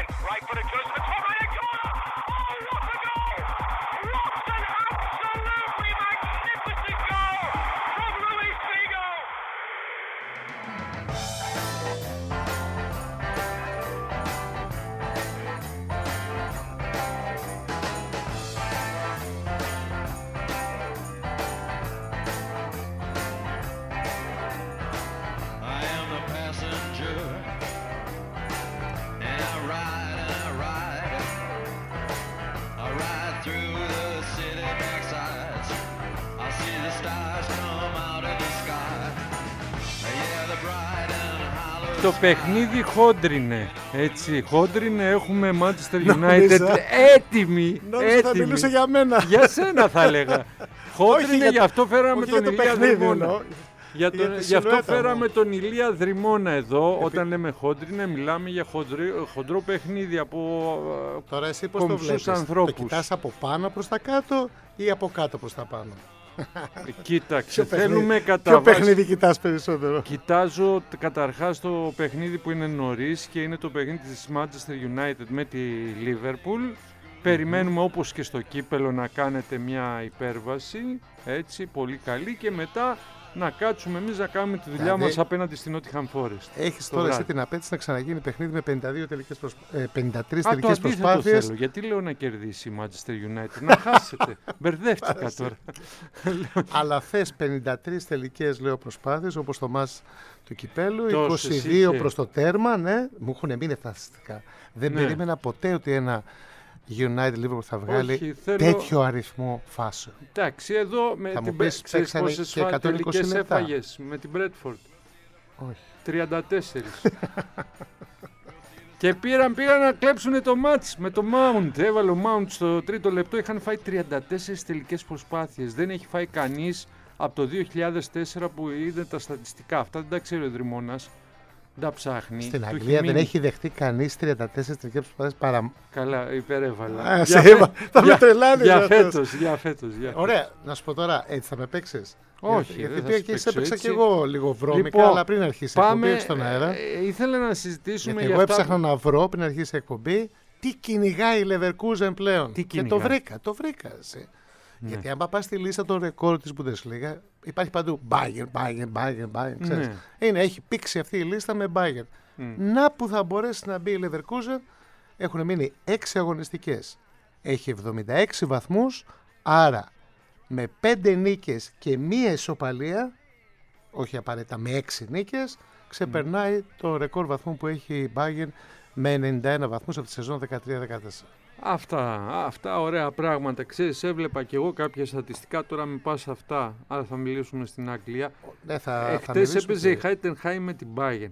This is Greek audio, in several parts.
Right footed goes to the top right corner. Oh, what a goal! What an absolutely magnificent goal from Luis Figo. Το παιχνίδι χόντρινε, έτσι, χόντρινε, έχουμε Manchester United έτοιμοι. Νόμιζα θα μιλούσε για μένα. Για σένα θα έλεγα. Χόντρινε, γι' αυτό φέραμε τον Ηλία Δρυμώνα. Γι' αυτό φέραμε τον Ηλία Δρυμώνα εδώ. Όταν λέμε χόντρινε, μιλάμε για χοντρό παιχνίδι από τώρα εσύ πώς το βλέπεις, ανθρώπους. Το κοιτάς από πάνω προς τα κάτω ή από κάτω προς τα πάνω? Κοίταξε, θέλουμε κατά ποιο παιχνίδι κοιτάς περισσότερο? Κοιτάζω καταρχάς το παιχνίδι που είναι νωρίς και είναι το παιχνίδι της Manchester United με τη Liverpool. Περιμένουμε όπως και στο κύπελο να κάνετε μια υπέρβαση, έτσι, πολύ καλή, και μετά να κάτσουμε εμείς να κάνουμε τη δουλειά μας απέναντι στην Nottingham Forest. Έχεις τώρα εσύ την απέτηση να ξαναγίνει παιχνίδι με 53 τελικές προσπάθειες. Το θέλω. Γιατί λέω να κερδίσει η Manchester United? Να χάσετε. Μπερδεύτηκα τώρα. Αλλά θες 53 τελικές, λέω, προσπάθειες, όπως το μάτς του κυπέλου, 22 προς το τέρμα, ναι. Μου έχουν μείνει φανταστικά. Δεν περίμενα ποτέ ότι ένα United Liverpool θα βγάλει τέτοιο αριθμό φάσεων. Εντάξει, εδώ με την Brentford πόσες τελικές έφαγες με την Brentford? Όχι. 34. Και πήγαν να κλέψουν το μάτς με το Mount. Έβαλε ο Mount στο τρίτο λεπτό. Είχαν φάει 34 τελικές προσπάθειες. Δεν έχει φάει κανείς από το 2004 που είδε τα στατιστικά. Αυτά δεν τα ξέρει ο Δρυμώνας. Τα ψάχνει. Στην Αγγλία δεν έχει δεχτεί κανείς 34 τελικές προσπάθειες παρά. Καλά, υπερέβαλα. Θα με τρελάνει. Για φέτος. Ωραία, να σου πω τώρα, έτσι θα με παίξεις? Όχι, γιατί σε έπαιξα και εγώ λίγο βρώμικα, αλλά πριν αρχίσει η εκπομπή, στον αέρα. Ήθελα να συζητήσουμε γιατί εγώ έψαχνα να βρω πριν αρχίσει η εκπομπή τι κυνηγάει η Leverkusen πλέον. Και το βρήκα. Ναι. Γιατί άμα πας στη λίστα των ρεκόρ της Bundesliga, υπάρχει παντού Bayern, ξέρεις. Έχει πήξει αυτή η λίστα με Bayern. Να που θα μπορέσει να μπει η Leverkusen, έχουν μείνει 6 αγωνιστικές. Έχει 76 βαθμούς, άρα με 5 νίκες και μία ισοπαλία, όχι απαραίτητα με 6 νίκες, ξεπερνάει το ρεκόρ βαθμού που έχει η Bayern με 91 βαθμούς από τη σεζόν 13-14. Αυτά ωραία πράγματα. Ξέρεις, έβλεπα και εγώ κάποια στατιστικά, τώρα με πας αυτά, άρα θα μιλήσουμε στην Αγγλία. Χτες έπαιζε η Heidenheim με την Bayern.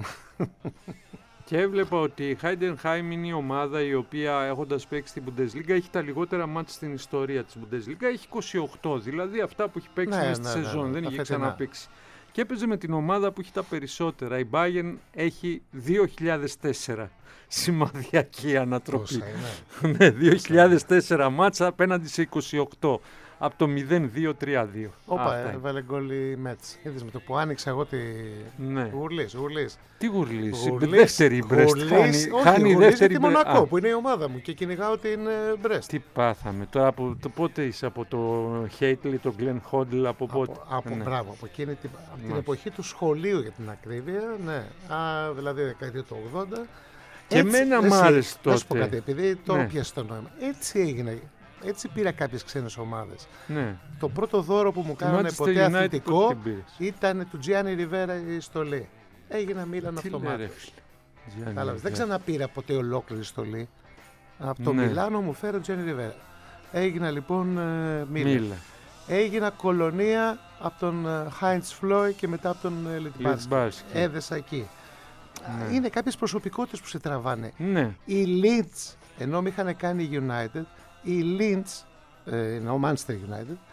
Και έβλεπα ότι η Heidenheim είναι η ομάδα η οποία, έχοντας παίξει στην Bundesliga, έχει τα λιγότερα μάτς στην ιστορία της Bundesliga. Έχει 28, δηλαδή αυτά που έχει παίξει μέσα στη σεζόν, δεν είχε ξαναπαίξει. Και έπαιζε με την ομάδα που έχει τα περισσότερα. Η Bayern έχει 2004 σημαδιακή ανατροπή. Ναι, 2004 μάτσα απέναντι σε 28. Από το 0-2-3-2. Όπα, έβαλε γκολ η Μέτς. Είδες με το που άνοιξα εγώ τη... Ναι. Γουρλής. Τι γουρλής? Δεύτερη Μπρέστ. Χάνει η δεύτερη Μονακό που είναι η ομάδα μου και κυνηγάω την Μπρέστ. Τι πάθαμε. Τώρα από πότε είσαι? Από το Χέιτλι, το Γκλεν Χόντλ, από πότε? Μπράβο, από εκείνη την εποχή του σχολείου για την ακρίβεια. Ναι. Δηλαδή δεκαετία του 80. Και εμένα μ' άρεσε τότε. Να σου πω κάτι, επειδή το πιάσε το νόημα. Έτσι έγινε. Έτσι πήρα κάποιες ξένες ομάδες. Ναι. Το πρώτο δώρο που μου κάνανε ποτέ αθλητικό ήταν του Τζιάννη Ριβέρα η στολή. Έγινα Μίλαν αυτομάτως. Δεν ξαναπήρα ποτέ ολόκληρη στολή. Από το Μιλάνο μου φέρε ο Τζιάννη Ριβέρα. Έγινα λοιπόν Μίλαν. Έγινα κολονία από τον Χάιντς Φλόι και μετά από τον Λιτμπάσκι. Έδεσα εκεί. Ναι. Είναι κάποιες προσωπικότητες που σε τραβάνε. Ναι. Η Leeds, ενώ με είχαν κάνει United, η Leeds, ενώ Manchester United,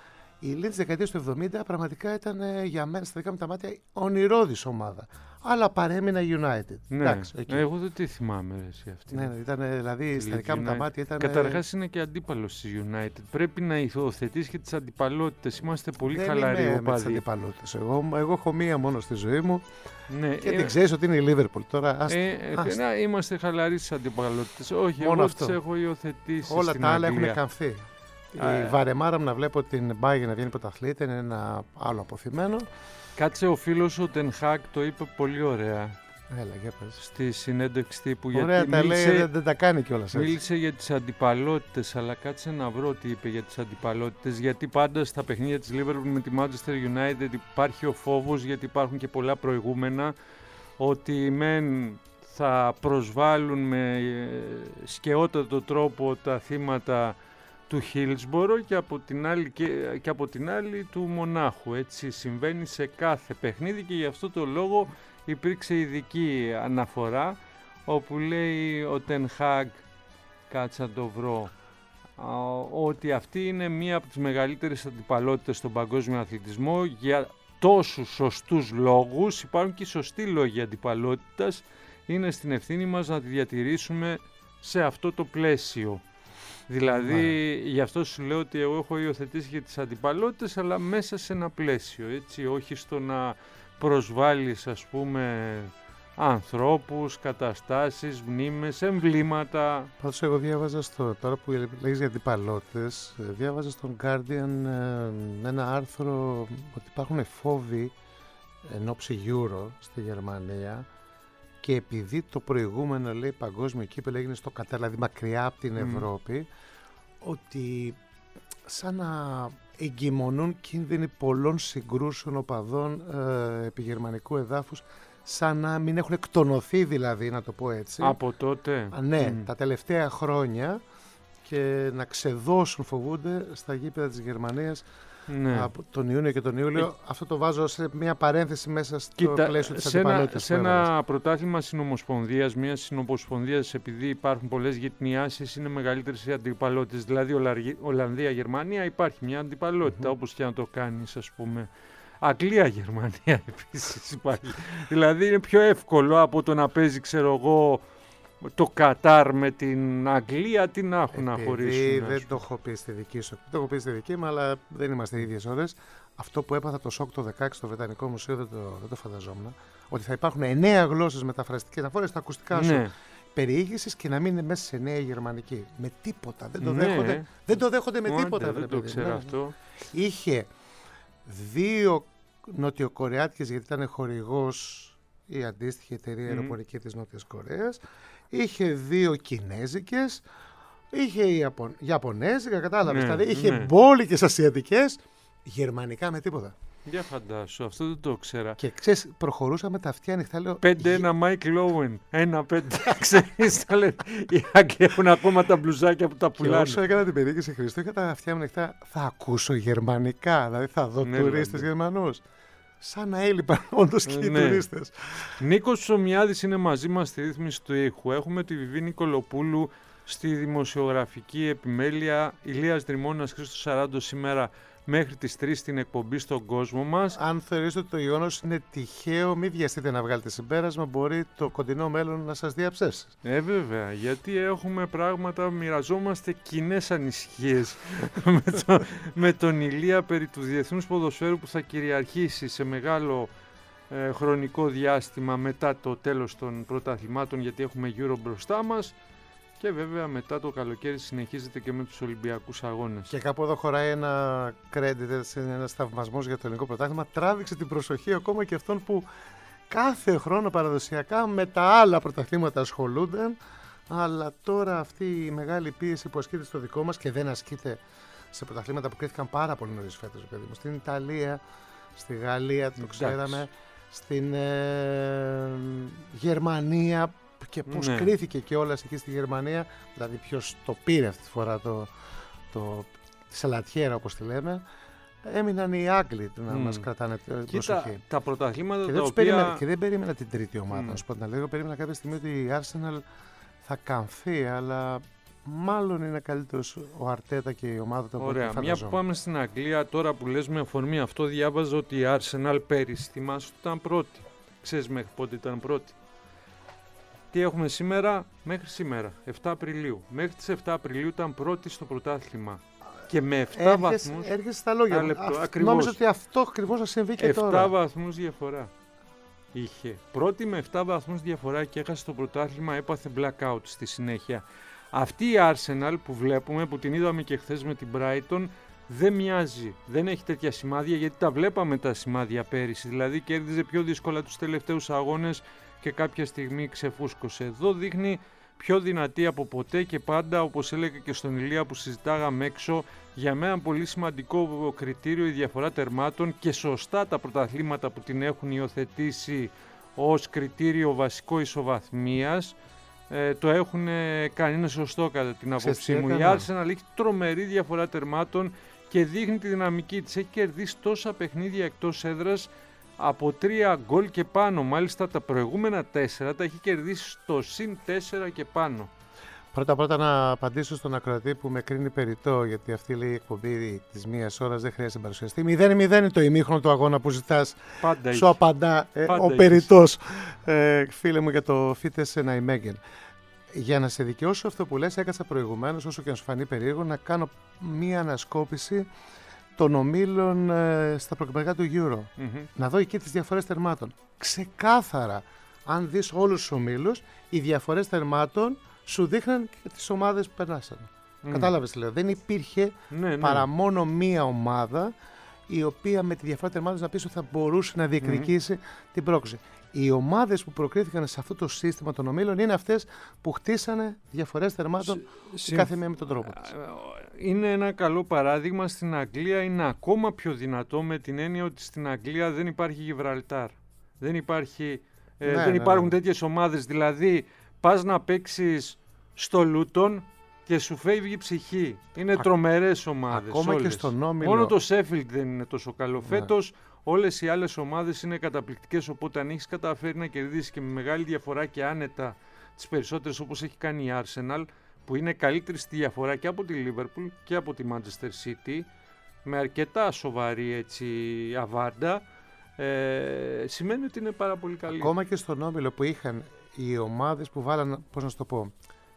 Η Leeds δεκαετίας του 70 πραγματικά ήταν για μένα στα δικά μου τα μάτια ονειρώδης ομάδα. Αλλά παρέμεινα United. Ναι, εντάξει, εγώ δεν τη θυμάμαι εσύ αυτή. Ναι, ήταν, δηλαδή στα δικά μου τα μάτια ήταν. Καταρχάς είναι και αντίπαλος της United. Πρέπει να υιοθετείς και τις αντιπαλότητες. Είμαστε πολύ χαλαροί οπαδοί. Με τις αντιπαλότητες. Εγώ έχω μία μόνο στη ζωή μου. Ναι, και την ξέρεις ότι είναι η Liverpool. Τώρα είμαστε χαλαροί στις αντιπαλότητες. Όχι, μόνο εγώ αυτό. τις έχω υιοθετήσει. Όλα στην τα άλλα Αγγλία. έχουν καμφθεί. Η βαρεμάρα μου να βλέπω την Bayern να βγαίνει πρωταθλήτρια είναι ένα άλλο αποθυμένο. Κάτσε, ο φίλος ο Ten Hag το είπε πολύ ωραία. Έλα, για πες. Στη συνέντευξη τύπου. Ωραία, γιατί τα λέει, δεν τα κάνει κιόλας. Μίλησε για τις αντιπαλότητες, αλλά κάτσε να βρω τι είπε για τις αντιπαλότητες. Γιατί πάντα στα παιχνίδια της Liverpool με τη Manchester United υπάρχει ο φόβος, γιατί υπάρχουν και πολλά προηγούμενα, ότι μεν θα προσβάλλουν με σκαιότατο τρόπο τα θύματα του Hillsborough και από την άλλη του Μονάχου. Έτσι συμβαίνει σε κάθε παιχνίδι και γι' αυτό το λόγο υπήρξε ειδική αναφορά όπου λέει ο Ten Hag, κάτσα το βρω, ότι αυτή είναι μία από τις μεγαλύτερες αντιπαλότητες στον παγκόσμιο αθλητισμό για τόσους σωστούς λόγους. Υπάρχουν και σωστοί λόγοι αντιπαλότητας. Είναι στην ευθύνη μας να τη διατηρήσουμε σε αυτό το πλαίσιο. Δηλαδή, γι' αυτό σου λέω ότι εγώ έχω υιοθετήσει και τις αντιπαλότητες, αλλά μέσα σε ένα πλαίσιο, έτσι, όχι στο να προσβάλλεις, ας πούμε, ανθρώπους, καταστάσεις, μνήμες, εμβλήματα. Πάντως εγώ διάβαζα τώρα που λέγεις για αντιπαλότητες, διάβαζα στον Guardian ένα άρθρο ότι υπάρχουν φόβοι εν ώψη Euro στη Γερμανία και επειδή το προηγούμενο, λέει, παγκόσμιο κύπελλο έγινε στο Κατάρ, δηλαδή μακριά από την Ευρώπη, ότι σαν να εγκυμονούν κίνδυνοι πολλών συγκρούσεων οπαδών επιγερμανικού εδάφους, σαν να μην έχουν εκτονωθεί, δηλαδή, να το πω έτσι. Από τότε. Ναι, τα τελευταία χρόνια, και να ξεδώσουν, φοβούνται, στα γήπεδα της Γερμανίας. Ναι. Από τον Ιούνιο και τον Ιούλιο. Αυτό το βάζω σε μια παρένθεση μέσα στο πλαίσιο της αντιπαλότητας. Σε ένα πρωτάθλημα συνομοσπονδίας, μια συνομοσπονδίας, επειδή υπάρχουν πολλές γυτνιάσεις, είναι μεγαλύτερες οι αντιπαλότητες. Δηλαδή, Ολλανδία-Γερμανία υπάρχει μια αντιπαλότητα, όπως και να το κάνεις, ας πούμε. Αγγλία-Γερμανία επίσης υπάρχει. Δηλαδή, είναι πιο εύκολο από το να παίζει, ξέρω εγώ, το Κατάρ με την Αγγλία, τι να έχουν να χωρίσουν. Δεν το έχω πει στη δική σου. Το έχω πει στη δική μου, αλλά δεν είμαστε ίδιες ώρες. Αυτό που έπαθα το σοκ το 16 στο Βρετανικό Μουσείο δεν το φανταζόμουν. Ότι θα υπάρχουν 9 γλώσσες μεταφραστικές, να φορές τα ακουστικά σου περιήγησης και να μην είναι μέσα σε 9 γερμανική. Με τίποτα. Δεν το δέχονται. Δεν το δέχονται με τίποτα. Δεν το ξέρω αυτό. Είχε 2 νοτιοκορεάτικες, γιατί ήταν χορηγός η αντίστοιχη εταιρεία αεροπορική της Νότιας Κορέας. Είχε 2 κινέζικες, είχε ιαπωνέζικα, κατάλαβες. Δηλαδή είχε μπόλικες ασιατικές, γερμανικά με τίποτα. Για φαντάσου, αυτό δεν το ξέρα. Και ξέρεις, προχωρούσαμε τα αυτιά ανοιχτά, λέω. 5-1 Mike Lowen. 1-5. Ξέρεις, τα λένε. Οι Άγγλοι έχουν ακόμα τα μπλουζάκια που τα πουλάνε. Και όσο έκανα την περίπτωση Χριστό, είχα τα αυτιά μου ανοιχτά. Θα ακούσω γερμανικά, δηλαδή θα δω τουρίστες Γερμανούς. Σαν να έλειπαν όντως και οι τουρίστες. Νίκος Ψωμιάδης είναι μαζί μας στη ρύθμιση του ήχου. Έχουμε τη Βιβί Νικολοπούλου στη δημοσιογραφική επιμέλεια. Ηλίας Δρυμώνας, Χρήστος Σαράντο σήμερα μέχρι τις 3 στην εκπομπή στον κόσμο μας. Αν θεωρείτε ότι το γεγονός είναι τυχαίο, μην βιαστείτε να βγάλετε συμπέρασμα, μπορεί το κοντινό μέλλον να σας διαψεύσει. Βέβαια, γιατί έχουμε πράγματα, μοιραζόμαστε κοινές ανησυχίες με τον Ηλία περί του διεθνούς ποδοσφαίρου που θα κυριαρχήσει σε μεγάλο χρονικό διάστημα μετά το τέλος των πρωταθλημάτων, γιατί έχουμε Euro μπροστά μας. Και βέβαια μετά το καλοκαίρι συνεχίζεται και με τους Ολυμπιακούς Αγώνες. Και κάπου εδώ χωράει ένα credit, ένα θαυμασμός για το ελληνικό πρωτάθλημα. Τράβηξε την προσοχή ακόμα και αυτών που κάθε χρόνο παραδοσιακά με τα άλλα πρωταθλήματα ασχολούνταν. Αλλά τώρα αυτή η μεγάλη πίεση που ασκείται στο δικό μας και δεν ασκείται σε πρωταθλήματα που κρίθηκαν πάρα πολύ νωρίς φέτος, παιδί μου. Στην Ιταλία, στη Γαλλία, το ξέραμε, στην Γερμανία. Και πώς κρίθηκε και όλας εκεί στη Γερμανία, δηλαδή ποιος το πήρε αυτή τη φορά τη σαλατιέρα, όπως τη λέμε, έμειναν οι Άγγλοι να μας κρατάνε την προσοχή. Τα πρωταθλήματα και δεν περίμενα την τρίτη ομάδα, να σου πω την αλήθεια. Περίμενα κάποια στιγμή ότι η Arsenal θα καμφθεί, αλλά μάλλον είναι καλύτερος ο Αρτέτα και η ομάδα του. Ωραία, μια που πάμε στην Αγγλία, τώρα που λες με αφορμή αυτό, διάβαζα ότι η Arsenal πέρυσι, θυμάσαι ότι ήταν πρώτη. Ξέρεις μέχρι πότε ήταν πρώτη? Τι έχουμε σήμερα? Μέχρι σήμερα, 7 Απριλίου. Μέχρι τις 7 Απριλίου ήταν πρώτη στο πρωτάθλημα. Και με 7 βαθμούς. Έρχεσαι στα λόγια μου. Νόμιζα ότι αυτό ακριβώς θα συμβεί και 7 τώρα. 7 βαθμούς διαφορά είχε. Πρώτη με 7 βαθμούς διαφορά και έχασε το πρωτάθλημα, έπαθε blackout στη συνέχεια. Αυτή η Arsenal που βλέπουμε, που την είδαμε και χθες με την Brighton, δεν μοιάζει. Δεν έχει τέτοια σημάδια, γιατί τα βλέπαμε τα σημάδια πέρυσι. Δηλαδή κέρδιζε πιο δύσκολα τους τελευταίους αγώνες και κάποια στιγμή ξεφούσκωσε. Εδώ δείχνει πιο δυνατή από ποτέ και πάντα, όπως έλεγα και στον Ηλία που συζητάγαμε έξω, για μένα πολύ σημαντικό κριτήριο η διαφορά τερμάτων, και σωστά τα πρωταθλήματα που την έχουν υιοθετήσει ως κριτήριο βασικό ισοβαθμίας το έχουν κάνει. Είναι σωστό κατά την άποψή μου. Η Arsenal έχει τρομερή διαφορά τερμάτων και δείχνει τη δυναμική της. Έχει κερδίσει τόσα παιχνίδια εκτός έδρας από 3 γκολ και πάνω. Μάλιστα τα προηγούμενα 4 τα έχει κερδίσει στο συν 4 και πάνω. Πρώτα να απαντήσω στον ακροατή που με κρίνει περιττό, γιατί αυτή λέει η εκπομπή της μίας ώρας δεν χρειάζεται να παρουσιαστεί. 0-0 είναι το ημίχρονο του αγώνα που ζητάς. Πάντα σου απαντά ο περιττός. Φίλε μου, για το φίτες ένα ημέγεν. Για να σε δικαιώσω αυτό που λες, έκατσα προηγουμένως, όσο και να σου φανεί περίεργο, να κάνω μία ανασκόπηση των ομίλων στα προκριματικά του Euro. Να δω εκεί τις διαφορές τερμάτων. Ξεκάθαρα, αν δεις όλους τους ομίλους, οι διαφορές τερμάτων σου δείχναν και τις ομάδες που περνάσαν. Κατάλαβες, λέω. Δεν υπήρχε παρά μόνο μία ομάδα η οποία με τη διαφορά τερμάτων να πεις ότι θα μπορούσε να διεκδικήσει την πρόκληση. Οι ομάδες που προκρίθηκαν σε αυτό το σύστημα των ομίλων είναι αυτές που χτίσανε διαφορές τερμάτων κάθε μία με τον τρόπο της. Είναι ένα καλό παράδειγμα. Στην Αγγλία είναι ακόμα πιο δυνατό, με την έννοια ότι στην Αγγλία δεν υπάρχει Γιβραλτάρ. Δεν υπάρχουν τέτοιες ομάδες. Δηλαδή πας να παίξεις στο Λούτον και σου φεύγει η ψυχή. Είναι τρομερές ομάδες. Ακόμα όλες. Και στον όμιλο. Μόνο το Sheffield δεν είναι τόσο καλό φέτος. Όλες οι άλλες ομάδες είναι καταπληκτικές, οπότε αν έχεις καταφέρει να κερδίσεις και με μεγάλη διαφορά και άνετα τις περισσότερες, όπως έχει κάνει η Arsenal, που είναι καλύτερη στη διαφορά και από τη Liverpool και από τη Manchester City, με αρκετά σοβαρή έτσι αβάντα, σημαίνει ότι είναι πάρα πολύ καλή. Ακόμα και στον όμιλο που είχαν οι ομάδες που βάλαν, πώς να σου το πω,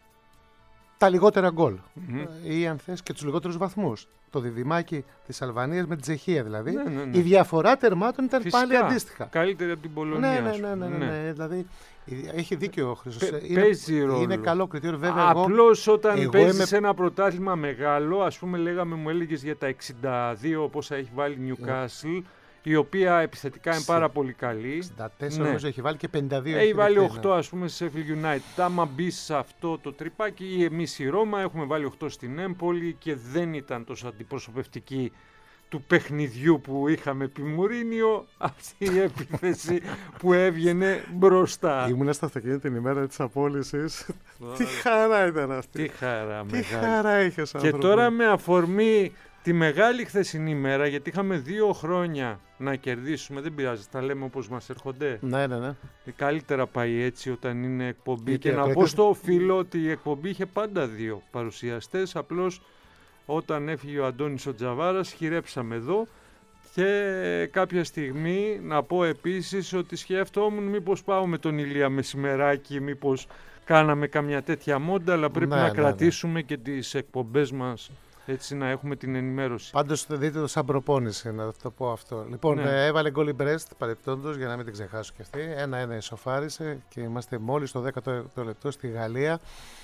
τα λιγότερα γκολ ή αν θες και τους λιγότερους βαθμούς. Το διδυμάκι της Αλβανίας με την Τσεχία δηλαδή. Η διαφορά τερμάτων ήταν φυσικά πάλι αντίστοιχα. Καλύτερη από την Πολωνία. Ναι. Δηλαδή έχει δίκιο ο Χρήστος. Παίζει ρόλο. Είναι καλό κριτήριο βέβαια. Απλώς όταν παίζεις ένα πρωτάθλημα μεγάλο, ας πούμε μου έλεγες για τα 62 πόσα έχει βάλει Newcastle, η οποία επιθετικά είναι πάρα πολύ καλή. 64 νομίζω έχει βάλει και 52. Έχει βάλει 8 ας πούμε σε Sheffield United. Άμα μπει σε αυτό το τρυπάκι, εμείς η Ρώμα έχουμε βάλει 8 στην Έμπολη και δεν ήταν τόσο αντιπροσωπευτική του παιχνιδιού που είχαμε επί Μουρίνιο, αυτή η επίθεση που έβγαινε μπροστά. Ήμουνα στο αυτοκίνητο την ημέρα της απόλυσης. Τι χαρά ήταν αυτή. Τι χαρά, τι χαρά είχες Και τώρα με αφορμή τη μεγάλη χθεσινή μέρα, γιατί είχαμε 2 χρόνια να κερδίσουμε, δεν πειράζει, τα λέμε όπως μας έρχονται. Ναι. Καλύτερα πάει έτσι όταν είναι εκπομπή. Και να πω στο φίλο ότι η εκπομπή είχε πάντα 2 παρουσιαστές, απλώς όταν έφυγε ο Αντώνης ο Τζαβάρας χειρέψαμε εδώ. Και κάποια στιγμή να πω επίσης ότι σκέφτομουν μήπως πάω με τον Ηλία μεσημεράκι, μήπως κάναμε καμιά τέτοια μόντα, αλλά πρέπει να κρατήσουμε και τις εκπομπές μας, έτσι να έχουμε την ενημέρωση. Πάντως δείτε το σαν προπόνηση, να το πω αυτό. Λοιπόν, έβαλε γκολ η Μπρέστ παρεπτόντως, για να μην την ξεχάσω κι αυτή. 1-1 ισοφάρισε και είμαστε μόλις στο 10ο λεπτό στη Γαλλία.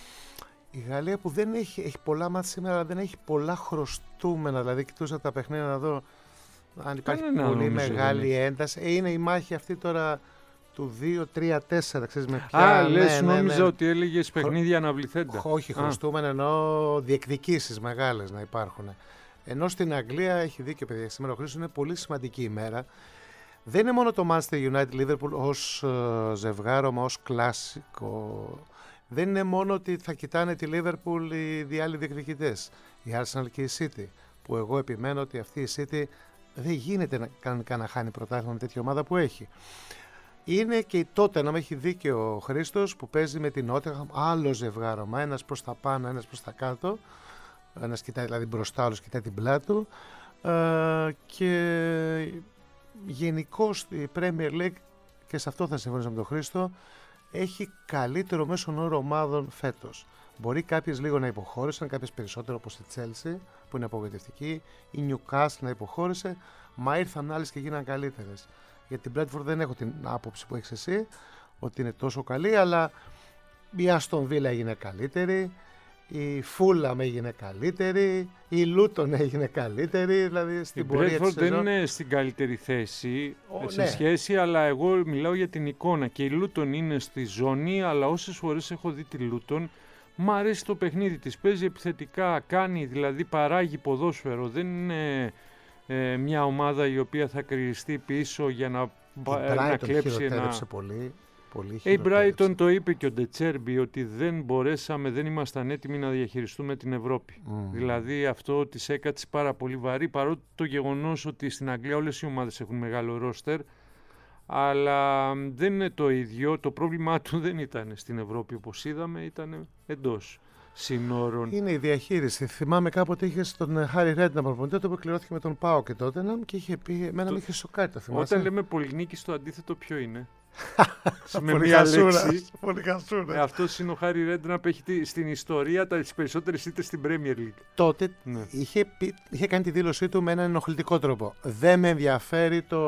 Η Γαλλία που δεν έχει πολλά μάτια σήμερα, αλλά δεν έχει πολλά χρωστούμενα. Δηλαδή, κοιτούσα τα παιχνίδια να δω αν υπάρχει πολύ μεγάλη ένταση. Είναι η μάχη αυτή τώρα του 2-3-4. Ξέρεις με ποια. Λες, νόμιζα ότι έλεγες παιχνίδια αναβληθέντα. Όχι, χρωστούμενα, εννοώ διεκδικήσεις μεγάλες να υπάρχουν. Ενώ στην Αγγλία, έχει δίκιο παιδιά, σήμερα ο Χρήστος είναι πολύ σημαντική ημέρα. Δεν είναι μόνο το Manchester United Liverpool ως ζευγάρωμα, ως κλασικό. Δεν είναι μόνο ότι θα κοιτάνε τη Liverpool οι άλλοι διεκδικητές, η Arsenal και η City, που εγώ επιμένω ότι αυτή η City δεν γίνεται κανονικά να χάνει πρωτάθλημα με τέτοια ομάδα που έχει. Είναι και τότε, να με έχει δίκιο ο Χρήστος, που παίζει με την Νότιχαμ, άλλο ζευγάρωμα, ένας προς τα πάνω, ένας προς τα κάτω. Ένας κοιτάει δηλαδή μπροστά, άλλος κοιτάει την πλάτη του. Και γενικώς η Premier League, και σε αυτό θα συμφωνήσω με τον Χρήστο, έχει καλύτερο μέσον όρο ομάδων φέτος. Μπορεί κάποιες λίγο να υποχώρησαν, κάποιες περισσότερο, όπως η Chelsea που είναι απογοητευτική, η Newcastle να υποχώρησε, μα ήρθαν άλλες και γίναν καλύτερες. Για την Bradford δεν έχω την άποψη που έχεις εσύ, ότι είναι τόσο καλή, αλλά η Aston Villa έγινε καλύτερη, η Fulham έγινε καλύτερη, η Luton έγινε καλύτερη, δηλαδή στην πορεία της σεζόν. Η Bradford δεν είναι στην καλύτερη θέση σε σχέση, αλλά εγώ μιλάω για την εικόνα, και η Luton είναι στη ζώνη, αλλά όσες φορές έχω δει τη Luton, μου αρέσει το παιχνίδι της, παίζει επιθετικά, κάνει, δηλαδή παράγει ποδόσφαιρο, δεν είναι μια ομάδα η οποία θα κρυριστεί πίσω για να κλέψει ένα... πολύ. Η Brighton το είπε και ο Ντετσέρμπι, ότι δεν ήμασταν έτοιμοι να διαχειριστούμε την Ευρώπη. Δηλαδή αυτό της έκατσε πάρα πολύ βαρύ, παρότι το γεγονός ότι στην Αγγλία όλες οι ομάδες έχουν μεγάλο ρόστερ, αλλά δεν είναι το ίδιο. Το πρόβλημά του δεν ήταν στην Ευρώπη όπως είδαμε, ήταν εντός συνόρων. Είναι η διαχείριση. Θυμάμαι κάποτε είχε τον Χάρι Ρέντναμ προπονητή, που κληρώθηκε με τον Πάο και τότε και είχε πει: εμένα με είχε σοκάρει, το θυμάσαι. Όταν λέμε Πολυνίκη, το αντίθετο ποιο είναι? Με μία λέξη. Αυτός είναι ο Χάρι Ρέντναπ, έχει στην ιστορία τις περισσότερες ήττες στην Premier League. Τότε είχε κάνει τη δήλωσή του με έναν ενοχλητικό τρόπο. Δεν με ενδιαφέρει το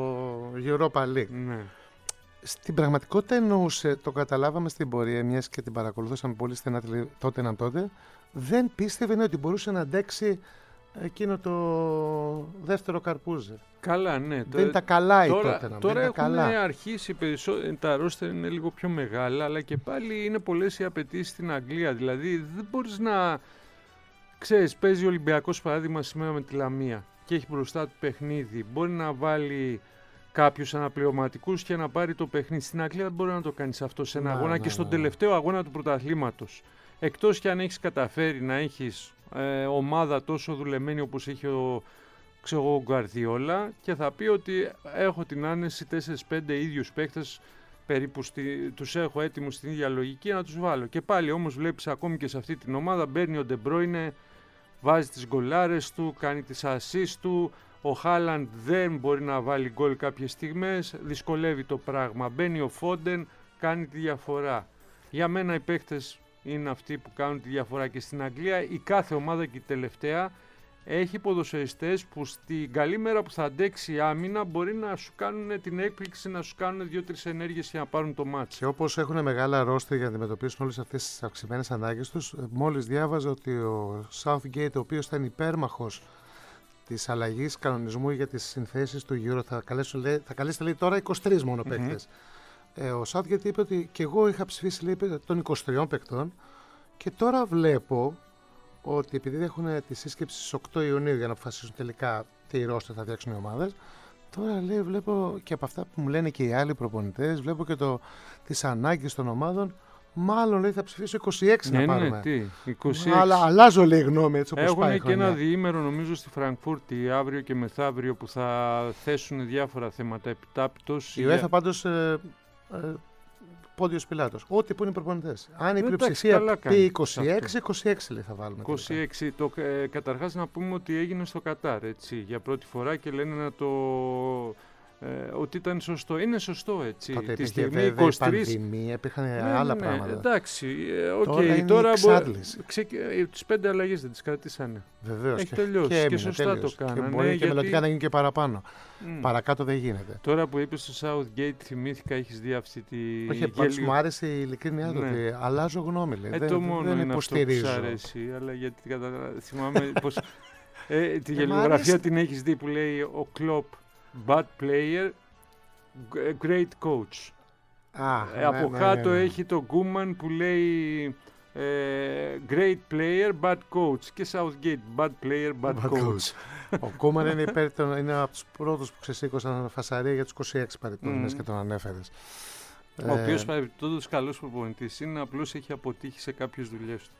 Europa League. Ναι. Στην πραγματικότητα εννοούσε, το καταλάβαμε στην πορεία, μιας και την παρακολουθούσαμε πολύ στενά τότε, δεν πίστευε ότι μπορούσε να αντέξει εκείνο το δεύτερο καρπούζι. Καλά, ναι. Δεν ήταν καλά τότε. Τώρα έχουν αρχίσει τα ρόστερ είναι λίγο πιο μεγάλα, αλλά και πάλι είναι πολλές οι απαιτήσεις στην Αγγλία. Δηλαδή δεν μπορείς να... Ξέρεις, παίζει ο Ολυμπιακός παράδειγμα σήμερα με τη Λαμία και έχει μπροστά του παιχνίδι. Μπορεί να βάλει κάποιους αναπληρωματικούς και να πάρει το παιχνίδι. Στην Αγγλία δεν μπορεί να το κάνεις αυτό σε ένα αγώνα και στον τελευταίο αγώνα του πρωταθλήματος. Εκτός και αν έχεις καταφέρει να έχεις ομάδα τόσο δουλεμένη όπως έχει ο Γκουαρδιόλα, και θα πει ότι έχω την άνεση 4-5 ίδιους παίκτες περίπου, τους έχω έτοιμους στην ίδια λογική να τους βάλω. Και πάλι όμως βλέπεις ακόμη και σε αυτή την ομάδα μπαίνει ο Ντε Μπρόινε, βάζει τις γκολάρες του, κάνει τις ασίστ του, ο Χάλαντ δεν μπορεί να βάλει γκολ κάποιες στιγμές, δυσκολεύει το πράγμα. Μπαίνει ο Φόντεν, κάνει τη διαφορά. Για μένα οι παίκτες είναι αυτοί που κάνουν τη διαφορά, και στην Αγγλία η κάθε ομάδα και η τελευταία έχει ποδοσφαιριστές που στην καλή μέρα που θα αντέξει η άμυνα μπορεί να σου κάνουν την έκπληξη, να σου κάνουν 2-3 ενέργειες για να πάρουν το μάτς. Και όπως έχουν μεγάλα ρόστερ για να αντιμετωπίσουν όλες αυτές τις αυξημένες ανάγκες τους, μόλις διάβαζα ότι ο Southgate, ο οποίος ήταν υπέρμαχος της αλλαγής κανονισμού για τις συνθέσεις του Euro, θα καλέσετε λέει τώρα 23 μόνο παίκτες. Ο Southgate είπε ότι και εγώ είχα ψηφίσει λέει, των 23 παίκτων, και τώρα βλέπω ότι επειδή έχουν τη σύσκεψη στις 8 Ιουνίου για να αποφασίσουν τελικά τι ρόστερ θα φτιάξουν οι ομάδες, τώρα λέει, βλέπω και από αυτά που μου λένε και οι άλλοι προπονητές, βλέπω και τις ανάγκες των ομάδων, μάλλον λέει θα ψηφίσω 26 να πάρουμε. Ναι, 26. Αλλά αλλάζω λέει γνώμη έτσι όπως πάει. Έχουν και ένα διήμερο νομίζω στη Φραγκφούρτη αύριο και μεθαύριο που θα θέσουν διάφορα θέματα επιτάπητος. Η UEFA πάντως Πόντιος Πιλάτος. Ό,τι που είναι οι προπονητές. Αν η πλειοψηφία πει 26 λέει θα βάλουμε. 26. Καταρχάς να πούμε ότι έγινε στο Κατάρ έτσι, για πρώτη φορά, και λένε ότι ήταν σωστό. Είναι σωστό έτσι. Τότε τη στιγμή 23. Πανδημία, υπήρχαν άλλα πράγματα. Εντάξει. Τώρα είναι τις 5 αλλαγές δεν τις κρατήσανε. Βεβαίως. Έχει τελειώσει και σωστά το κάνανε. Και μπορεί και μελλοντικά να γίνει και παραπάνω. Παρακάτω δεν γίνεται. Τώρα που είπες στο Southgate, θυμήθηκα, έχεις δει αυτή τη... Όχι, μου άρεσε η ειλικρίνειά του ότι αλλάζω γνώμη. Δεν υποστηρίζω. Αυτό που αρέσει, αλλά γιατί θυμάμαι πως τη γελιογραφία την έχεις δει που λέει ο Klopp bad player, great coach. Από κάτω έχει το Koeman που λέει great player, bad coach, και Southgate bad player, bad coach. Ο Koeman είναι από τους πρώτους που ξεσήκωσαν φασαρία για τους 26 παρεπτόντες και τον ανέφερες. Ο οποίος παρεπτόντως καλός προπονητής είναι, απλώς έχει αποτύχει σε κάποιες δουλειές του.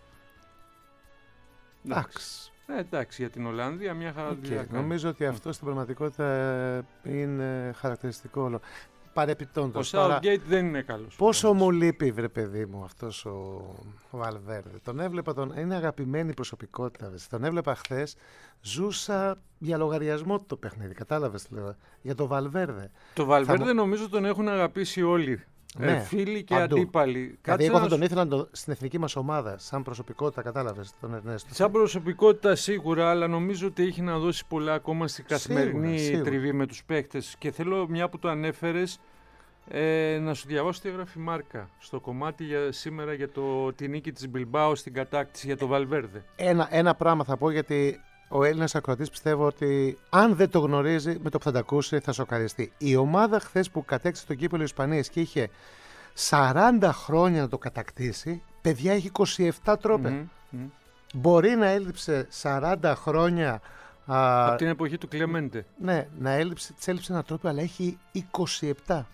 Εντάξει, για την Ολλανδία μια χαρά δουλειά. Νομίζω ότι αυτό στην πραγματικότητα είναι χαρακτηριστικό όλο. παρεπιπτόντως. Ο Southgate δεν είναι καλός. Πόσο μου λείπει, βρε παιδί μου, αυτός ο Βαλβέρδε. Τον έβλεπα, είναι αγαπημένη προσωπικότητα. Τον έβλεπα χθες, ζούσα για λογαριασμό το παιχνίδι. Κατάλαβες τι λέω. Για το Βαλβέρδε. Το Βαλβέρδε νομίζω τον έχουν αγαπήσει όλοι. Ναι, φίλοι και παντού. Αντίπαλοι. Δηλαδή, εγώ θα τον ήθελα στην εθνική μας ομάδα, σαν προσωπικότητα, κατάλαβες τον Ερνέστο. Σαν προσωπικότητα σίγουρα, αλλά νομίζω ότι έχει να δώσει πολλά ακόμα στην καθημερινή τριβή με τους παίκτες. Και θέλω, μια που το ανέφερες, να σου διαβάσω τι έγραφε η Μάρκα στο κομμάτι σήμερα για τη νίκη της Μπιλμπάο στην κατάκτηση για το Βαλβέρδε. Ένα πράγμα θα πω, γιατί ο Έλληνας ακροατής πιστεύω ότι αν δεν το γνωρίζει, με το που θα τα ακούσει θα σοκαριστεί. Η ομάδα χθες που κατέκτησε το κύπελλο Ισπανίας και είχε 40 χρόνια να το κατακτήσει, παιδιά, έχει 27 τρόπαια. Μπορεί να έλειψε 40 χρόνια από την εποχή του Κλεμέντε. Ναι, της έλειψε ένα τρόπαιο, αλλά έχει 27.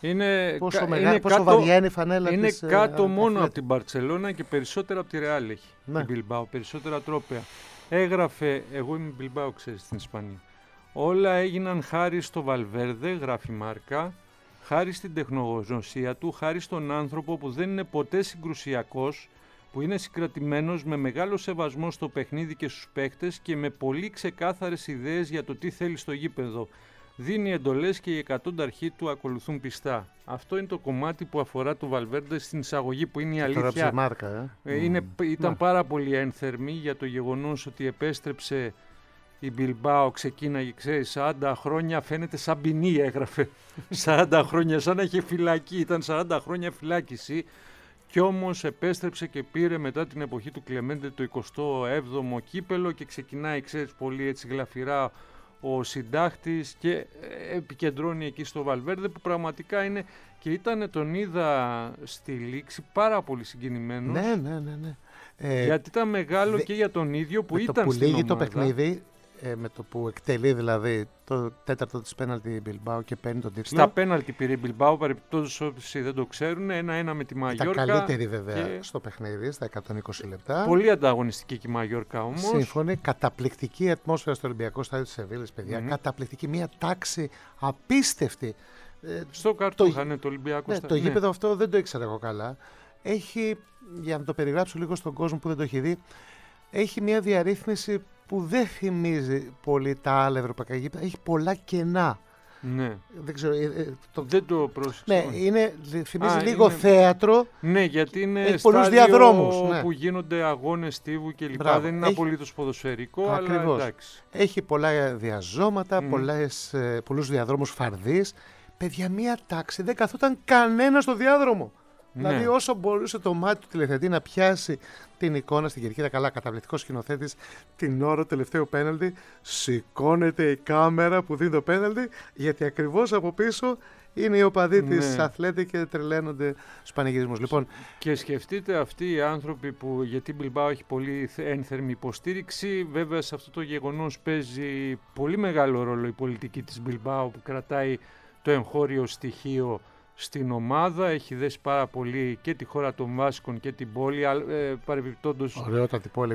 Πόσο βαριά είναι η φανέλα είναι της. Είναι κάτω μόνο από την Μπαρτσελώνα και περισσότερα από τη Ρεάλ έχει. Η Μπιλμπάο, περισσότερα τρόπαια. Έγραφε, εγώ είμαι Μπιλμπάο, ξέρεις, στην Ισπανία. Όλα έγιναν χάρη στο Βαλβέρδε, γράφει Μάρκα, χάρη στην τεχνογνωσία του, χάρη στον άνθρωπο που δεν είναι ποτέ συγκρουσιακός, που είναι συγκρατημένος με μεγάλο σεβασμό στο παιχνίδι και στους παίχτες και με πολύ ξεκάθαρες ιδέες για το τι θέλει στο γήπεδο. Δίνει εντολές και οι εκατόνταρχοι του ακολουθούν πιστά. Αυτό είναι το κομμάτι που αφορά το Βαλβέρντε στην εισαγωγή, που είναι η αλήθεια. Μάρκα, ήταν πάρα πολύ ένθερμη για το γεγονός ότι επέστρεψε η Μπιλμπάο, ξεκίναγε, ξέρεις, 40 χρόνια, φαίνεται σαν ποινή, έγραφε. 40 χρόνια, σαν να είχε φυλακή, ήταν 40 χρόνια φυλάκιση. Κι όμως επέστρεψε και πήρε μετά την εποχή του Κλεμέντε το 27ο κύπελο και ξεκινάει, ξέρεις, πολύ έτσι γλαφυρά ο συντάχτης και επικεντρώνει εκεί στο Βαλβέρδε, που πραγματικά είναι, και τον είδα στη λήξη πάρα πολύ συγκινημένος. Ναι. Γιατί ήταν μεγάλο και για τον ίδιο που ήταν το στην ομάδα. Το παιχνίδι, με το που εκτελεί δηλαδή το τέταρτο της πέναλτι η Μπιλμπάο και παίρνει τον τίτλο. Στα πέναλτι πήρε η Μπιλμπάο, παρεπτόντως όσοι δεν το ξέρουν, 1-1 με τη Μαγιόρκα. Ήταν καλύτερη βέβαια στο παιχνίδι, στα 120 λεπτά. Πολύ ανταγωνιστική και η Μαγιόρκα όμως. Σύμφωνη, καταπληκτική ατμόσφαιρα στο Ολυμπιακό Στάδιο της Σεβίλης, παιδιά. Καταπληκτική, μια τάξη απίστευτη. Στο Καρτούχα, το Ολυμπιακό Στάδιο. Το γήπεδο αυτό δεν το ήξερα εγώ καλά. Έχει, για να το περιγράψω λίγο στον κόσμο που δεν το έχει δει, έχει μια διαρρύθμιση που δεν θυμίζει πολύ τα άλλα ευρωπαϊκά γήπεδα. Έχει πολλά κενά. Ναι. Δεν ξέρω. Δεν το πρόσεξα. Ναι, θυμίζει λίγο θέατρο. Ναι, γιατί είναι πολλούς διαδρόμους που γίνονται αγώνες στίβου και λοιπά. Δεν είναι απολύτως ποδοσφαιρικό, αλλά εντάξει. Έχει πολλά διαζώματα, πολλούς διαδρόμους φαρδείς. Παιδιά, μία τάξη, δεν καθόταν κανένα στο διάδρομο. Ναι. Δηλαδή, όσο μπορούσε το μάτι του τηλεθεατή να πιάσει την εικόνα στην κερκίδα, καλά, καταπληκτικός σκηνοθέτης, την ώρα του τελευταίου πέναλτι, σηκώνεται η κάμερα που δίνει το πέναλτι, γιατί ακριβώς από πίσω είναι οι οπαδοί της Αθλέτη και τρελαίνονται στους πανηγυρισμούς. Λοιπόν, και σκεφτείτε αυτοί οι άνθρωποι που, γιατί η Μπιλμπάο έχει πολύ ένθερμη υποστήριξη, βέβαια σε αυτό το γεγονός παίζει πολύ μεγάλο ρόλο η πολιτική της Μπιλμπάο που κρατάει το εγχώριο στοιχείο στην ομάδα, έχει δέσει πάρα πολύ και τη χώρα των Βάσκων και την πόλη, παρεμπιπτόντως ωραιότατη πόλη,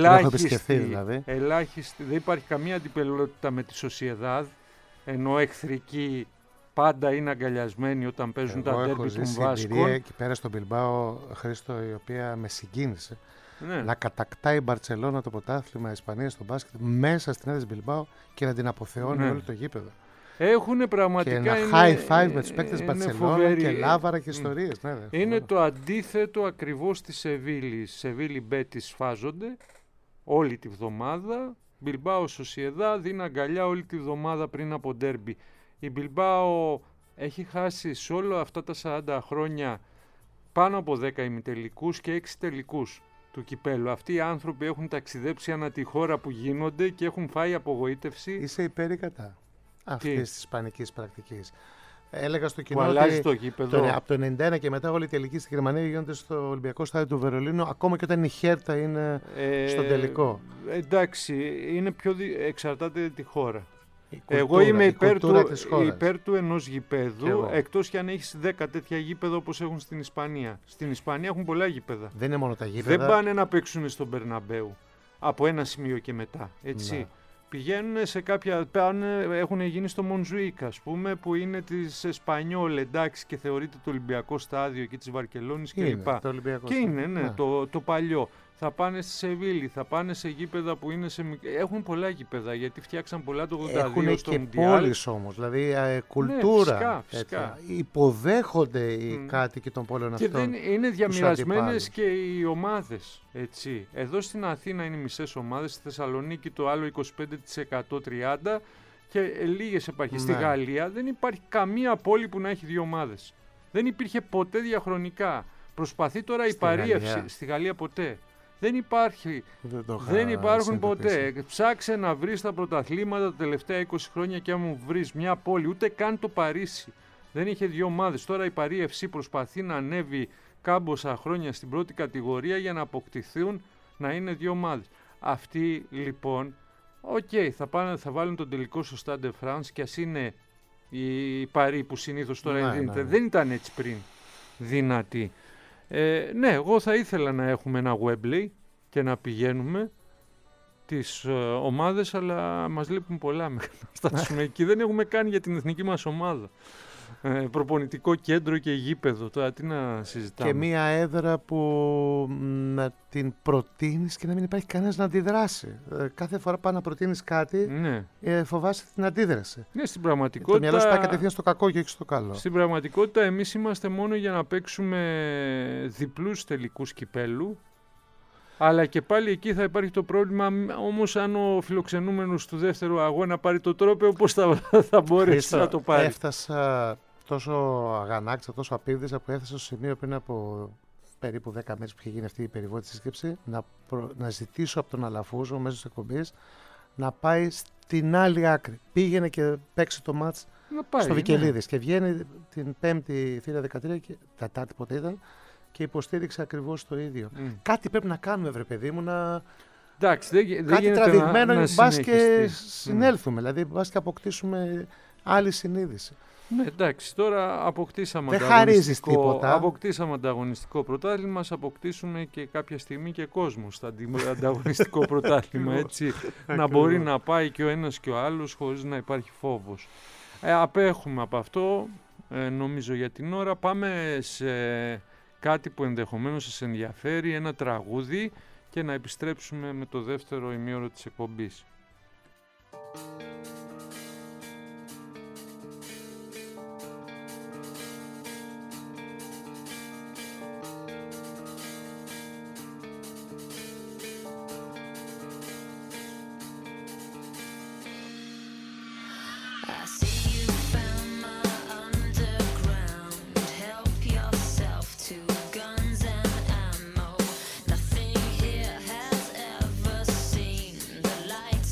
ελάχιστη, δεν υπάρχει καμία αντιπελότητα με τη Σοσιεδάδ, ενώ εχθρικοί πάντα είναι αγκαλιασμένοι όταν παίζουν τα ντέρμπι των Βάσκων. Έχω εκεί πέρα στον Μπιλμπάο, Χρήστο, η οποία με συγκίνησε. Ναι. Να κατακτάει η Μπαρτσελώνα το πρωτάθλημα Ισπανίας στο μπάσκετ μέσα στην έδρα Μπιλμπάο και να την αποθεώνει όλο το γήπεδο. Έχουν πραγματικά. Και ένα high five με τους παίκτες Μπαρτσελώνα και Λάβαρα και ιστορίες. Είναι το αντίθετο ακριβώς της Σεβίλης. Σεβίλη Μπέτις σφάζονται όλη τη βδομάδα. Μπιλμπάο Σοσιεδά δίνει αγκαλιά όλη τη βδομάδα πριν από ντέρμπι. Η Μπιλμπάο έχει χάσει σε όλα αυτά τα 40 χρόνια πάνω από 10 ημιτελικούς και 6 τελικούς του κυπέλου. Αυτοί οι άνθρωποι έχουν ταξιδέψει ανά τη χώρα που γίνονται και έχουν φάει απογοήτευση. Είσαι υπέρ ή κατά αυτής της ισπανικής πρακτικής? Έλεγα στο κοινό ότι από το 1991 και μετά όλοι οι τελικοί στη Γερμανία γίνονται στο Ολυμπιακό Στάδιο του Βερολίνου, ακόμα και όταν η Χέρτα είναι στον τελικό. Εντάξει, είναι πιο εξαρτάται τη χώρα. Εγώ είμαι υπέρ του ενός γηπέδου, εκτός και αν έχεις 10 τέτοια γήπεδα όπως έχουν στην Ισπανία. Στην Ισπανία έχουν πολλά γήπεδα. Δεν είναι μόνο τα γήπεδα. Δεν πάνε να παίξουν στον Μπερναμπέου από ένα σημείο και μετά. Έτσι. Ναι. Πηγαίνουν σε κάποια, έχουν γίνει στο Μονζουίκ, ας πούμε, που είναι της Εσπανιόλ, εντάξει, και θεωρείται το Ολυμπιακό στάδιο εκεί της Βαρκελόνης κλπ. Και είναι, ναι, το παλιό. Θα πάνε στη Σεβίλη, θα πάνε σε γήπεδα που είναι σε... Έχουν πολλά γήπεδα, γιατί φτιάξαν πολλά το 82 έχουν στο και πόλεις όμως, δηλαδή κουλτούρα. Ναι, φυσικά. Υποδέχονται οι κάτοικοι των πόλεων αυτών. Και δεν είναι διαμοιρασμένες και οι ομάδες, έτσι. Εδώ στην Αθήνα είναι μισές ομάδες, στη Θεσσαλονίκη το άλλο 25% 30% και λίγες επαρχίες. Στη Γαλλία δεν υπάρχει καμία πόλη που να έχει 2 ομάδες. Δεν υπήρχε ποτέ διαχρονικά. Προσπαθεί τώρα η παρίευση. Στη Γαλλία ποτέ. Δεν υπάρχει. Δεν υπάρχουν ποτέ. Ψάξε να βρεις τα πρωταθλήματα τα τελευταία 20 χρόνια και αν μου βρεις μια πόλη, ούτε καν το Παρίσι. Δεν είχε 2 ομάδες. Τώρα η Παρί FC προσπαθεί να ανέβει κάμποσα χρόνια στην πρώτη κατηγορία για να αποκτηθούν να είναι 2 ομάδες. Αυτοί λοιπόν, θα βάλουν τον τελικό στο Stade de France και ας είναι η Παρί που συνήθως τώρα δίνεται. Δεν ήταν έτσι πριν δυνατή. Ναι, εγώ θα ήθελα να έχουμε ένα Wembley και να πηγαίνουμε τις ομάδες, αλλά μας λείπουν πολλά μέχρι να φτάσουμε εκεί. Δεν έχουμε κάνει για την εθνική μας ομάδα. Προπονητικό κέντρο και γήπεδο. Τώρα τι να συζητάμε. Και μία έδρα που να την προτείνεις και να μην υπάρχει κανένας να αντιδράσει. Κάθε φορά πάει να προτείνεις κάτι, φοβάσαι την αντίδραση. Ναι, στην πραγματικότητα. Το μυαλό σου πάει κατευθείαν στο κακό και όχι στο καλό. Στην πραγματικότητα, εμείς είμαστε μόνο για να παίξουμε διπλούς τελικούς κυπέλου. Αλλά και πάλι εκεί θα υπάρχει το πρόβλημα, όμως αν ο φιλοξενούμενος του δεύτερου αγώνα πάρει το τρόπαιο, πώς θα μπορέσει να το πάρει. Έφτασα τόσο αγανάκτησα, τόσο απίβδησα που έφτασα στο σημείο πριν από περίπου 10 μέρες που είχε γίνει αυτή η περιβόητη σύσκεψη να ζητήσω από τον Αλαφούζο μέσω της εκπομπής να πάει στην άλλη άκρη. Πήγαινε και παίξει το μάτς στο Βικελίδης και βγαίνει την 5η θύρα 13 και Τετάρτη ποτέ ήταν και υποστήριξε ακριβώς το ίδιο. Κάτι πρέπει να κάνουμε, βρε παιδί μου, κάτι τραβηγμένο, μπας και συνέλθουμε, δηλαδή μπας και αποκτήσουμε άλλη συνείδηση. Ναι, εντάξει, τώρα αποκτήσαμε αποκτήσαμε ανταγωνιστικό πρωτάθλημα, ας αποκτήσουμε και κάποια στιγμή και κόσμο στο ανταγωνιστικό πρωτάθλημα, έτσι, να μπορεί να πάει και ο ένας και ο άλλος χωρίς να υπάρχει φόβος. Απέχουμε από αυτό, νομίζω για την ώρα. Πάμε σε κάτι που ενδεχομένως σας ενδιαφέρει, ένα τραγούδι και να επιστρέψουμε με το δεύτερο ημίωρο της εκπομπής. Lights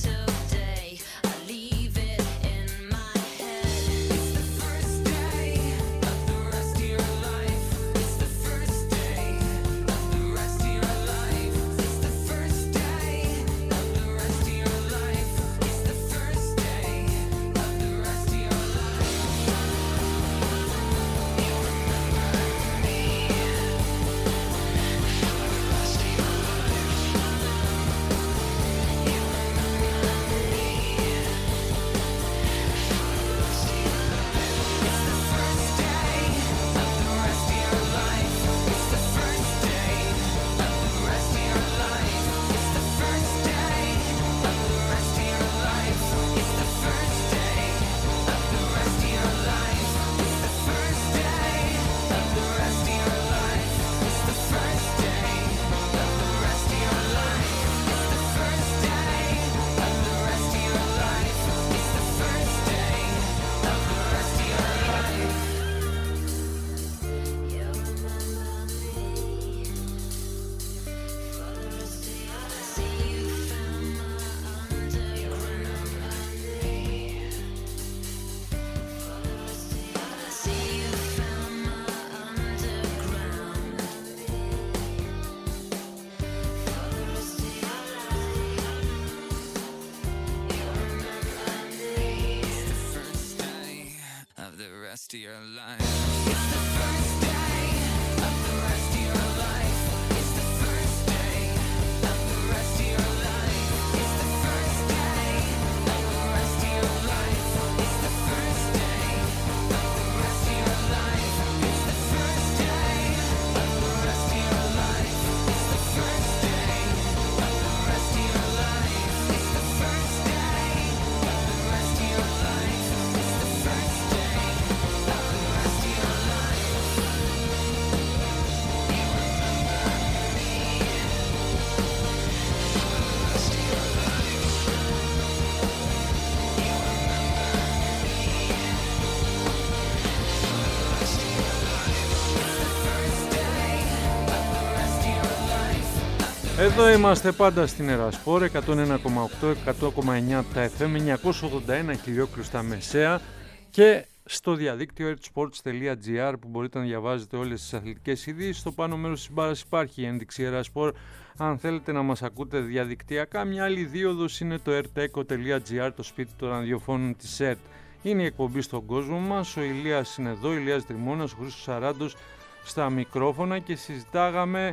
Εδώ είμαστε πάντα στην Ερασπόρ, 101,8, 100,9 τα FM, 981 χιλιόκλουστα μεσαία και στο διαδίκτυο earthsports.gr που μπορείτε να διαβάζετε όλες τις αθλητικές ειδήσεις. Στο πάνω μέρος της μπάρας υπάρχει η ένδειξη Ερασπόρ. Αν θέλετε να μας ακούτε διαδικτυακά, μια άλλη δίωδος είναι το erteco.gr, το σπίτι των ραδιοφώνων της ΕΡΤ. Είναι η εκπομπή στον κόσμο μας, ο Ηλίας είναι εδώ, ο Ηλίας Τριμώνας, ο Χρήστος Σαράντος στα μικρόφωνα και συζητάγαμε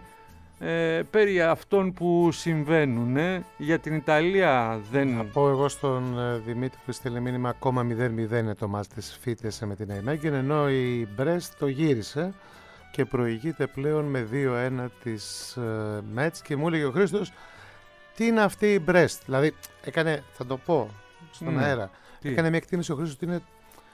περί αυτών που συμβαίνουν. Για την Ιταλία δεν... Να πω εγώ στον Δημήτρη που στείλει μήνυμα ακόμα 0-0 είναι το μάτς της Φίτες με την Αϊμέγγεν, ενώ η Μπρέστ το γύρισε και προηγείται πλέον με 2-1 της Μέτς και μου έλεγε ο Χρήστος τι είναι αυτή η Μπρέστ. Δηλαδή έκανε, θα το πω στον αέρα, έκανε μια εκτίμηση ο Χρήστος ότι είναι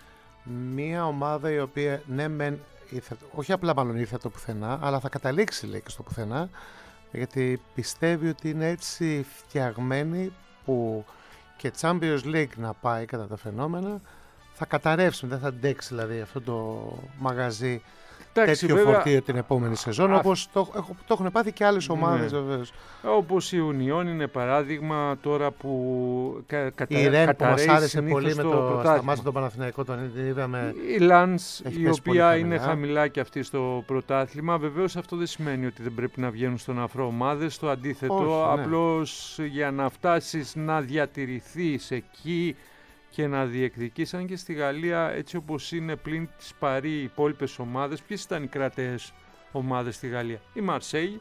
μια ομάδα η οποία ναι μεν όχι απλά μάλλον ήρθε το πουθενά, αλλά θα καταλήξει λέει και στο πουθενά, γιατί πιστεύει ότι είναι έτσι φτιαγμένη που και Champions League να πάει κατά τα φαινόμενα θα καταρρεύσει, δεν θα αντέξει δηλαδή αυτό το μαγαζί. Εντάξει, τέτοιο φορτίο την επόμενη σεζόν, όπως το έχουν πάθει και άλλες ομάδες βεβαίως. Όπως η Ουνιόν είναι παράδειγμα τώρα που η Ρεν που μας άρεσε πολύ με το σταμάτησε τον Παναθηναϊκό, τον είδαμε. Η Λανς η οποία είναι χαμηλά και αυτή στο πρωτάθλημα. Βεβαίως αυτό δεν σημαίνει ότι δεν πρέπει να βγαίνουν στον αφρό ομάδες, το αντίθετο. Όχι, απλώς για να φτάσεις να διατηρηθείς εκεί και να διεκδικείς, αν και στη Γαλλία έτσι όπως είναι πλην της Παρί οι υπόλοιπες ομάδες. Ποιες ήταν οι κρατές ομάδες στη Γαλλία? Η Μαρσέη,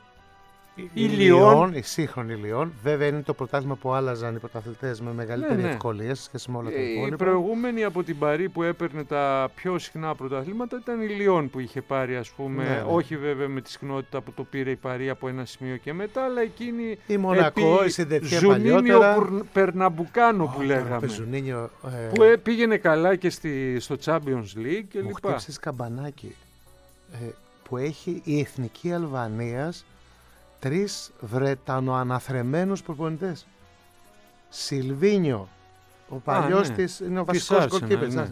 η Λιόν, η σύγχρονη Λιόν. Βέβαια είναι το πρωτάθλημα που άλλαζαν οι πρωταθλητές με μεγαλύτερη ευκολία σε σχέση με όλα τα υπόλοιπα. Η προηγούμενη από την Παρί που έπαιρνε τα πιο συχνά πρωταθλήματα ήταν η Λιόν που είχε πάρει, ας πούμε, όχι βέβαια με τη συχνότητα που το πήρε η Παρί από ένα σημείο και μετά, αλλά εκείνη η Μονακό, η Σεντεφιέ Ζουνίνιο Περναμπουκάνο που λέγαμε. Που πήγαινε καλά και στο Champions League και μου χτύψεις καμπανάκι που έχει η Εθνική Αλβανίας 3 Βρετανοαναθρεμένους προπονητές. Σιλβίνιο, ο παλιός της, είναι ο βασικός goalkeeper.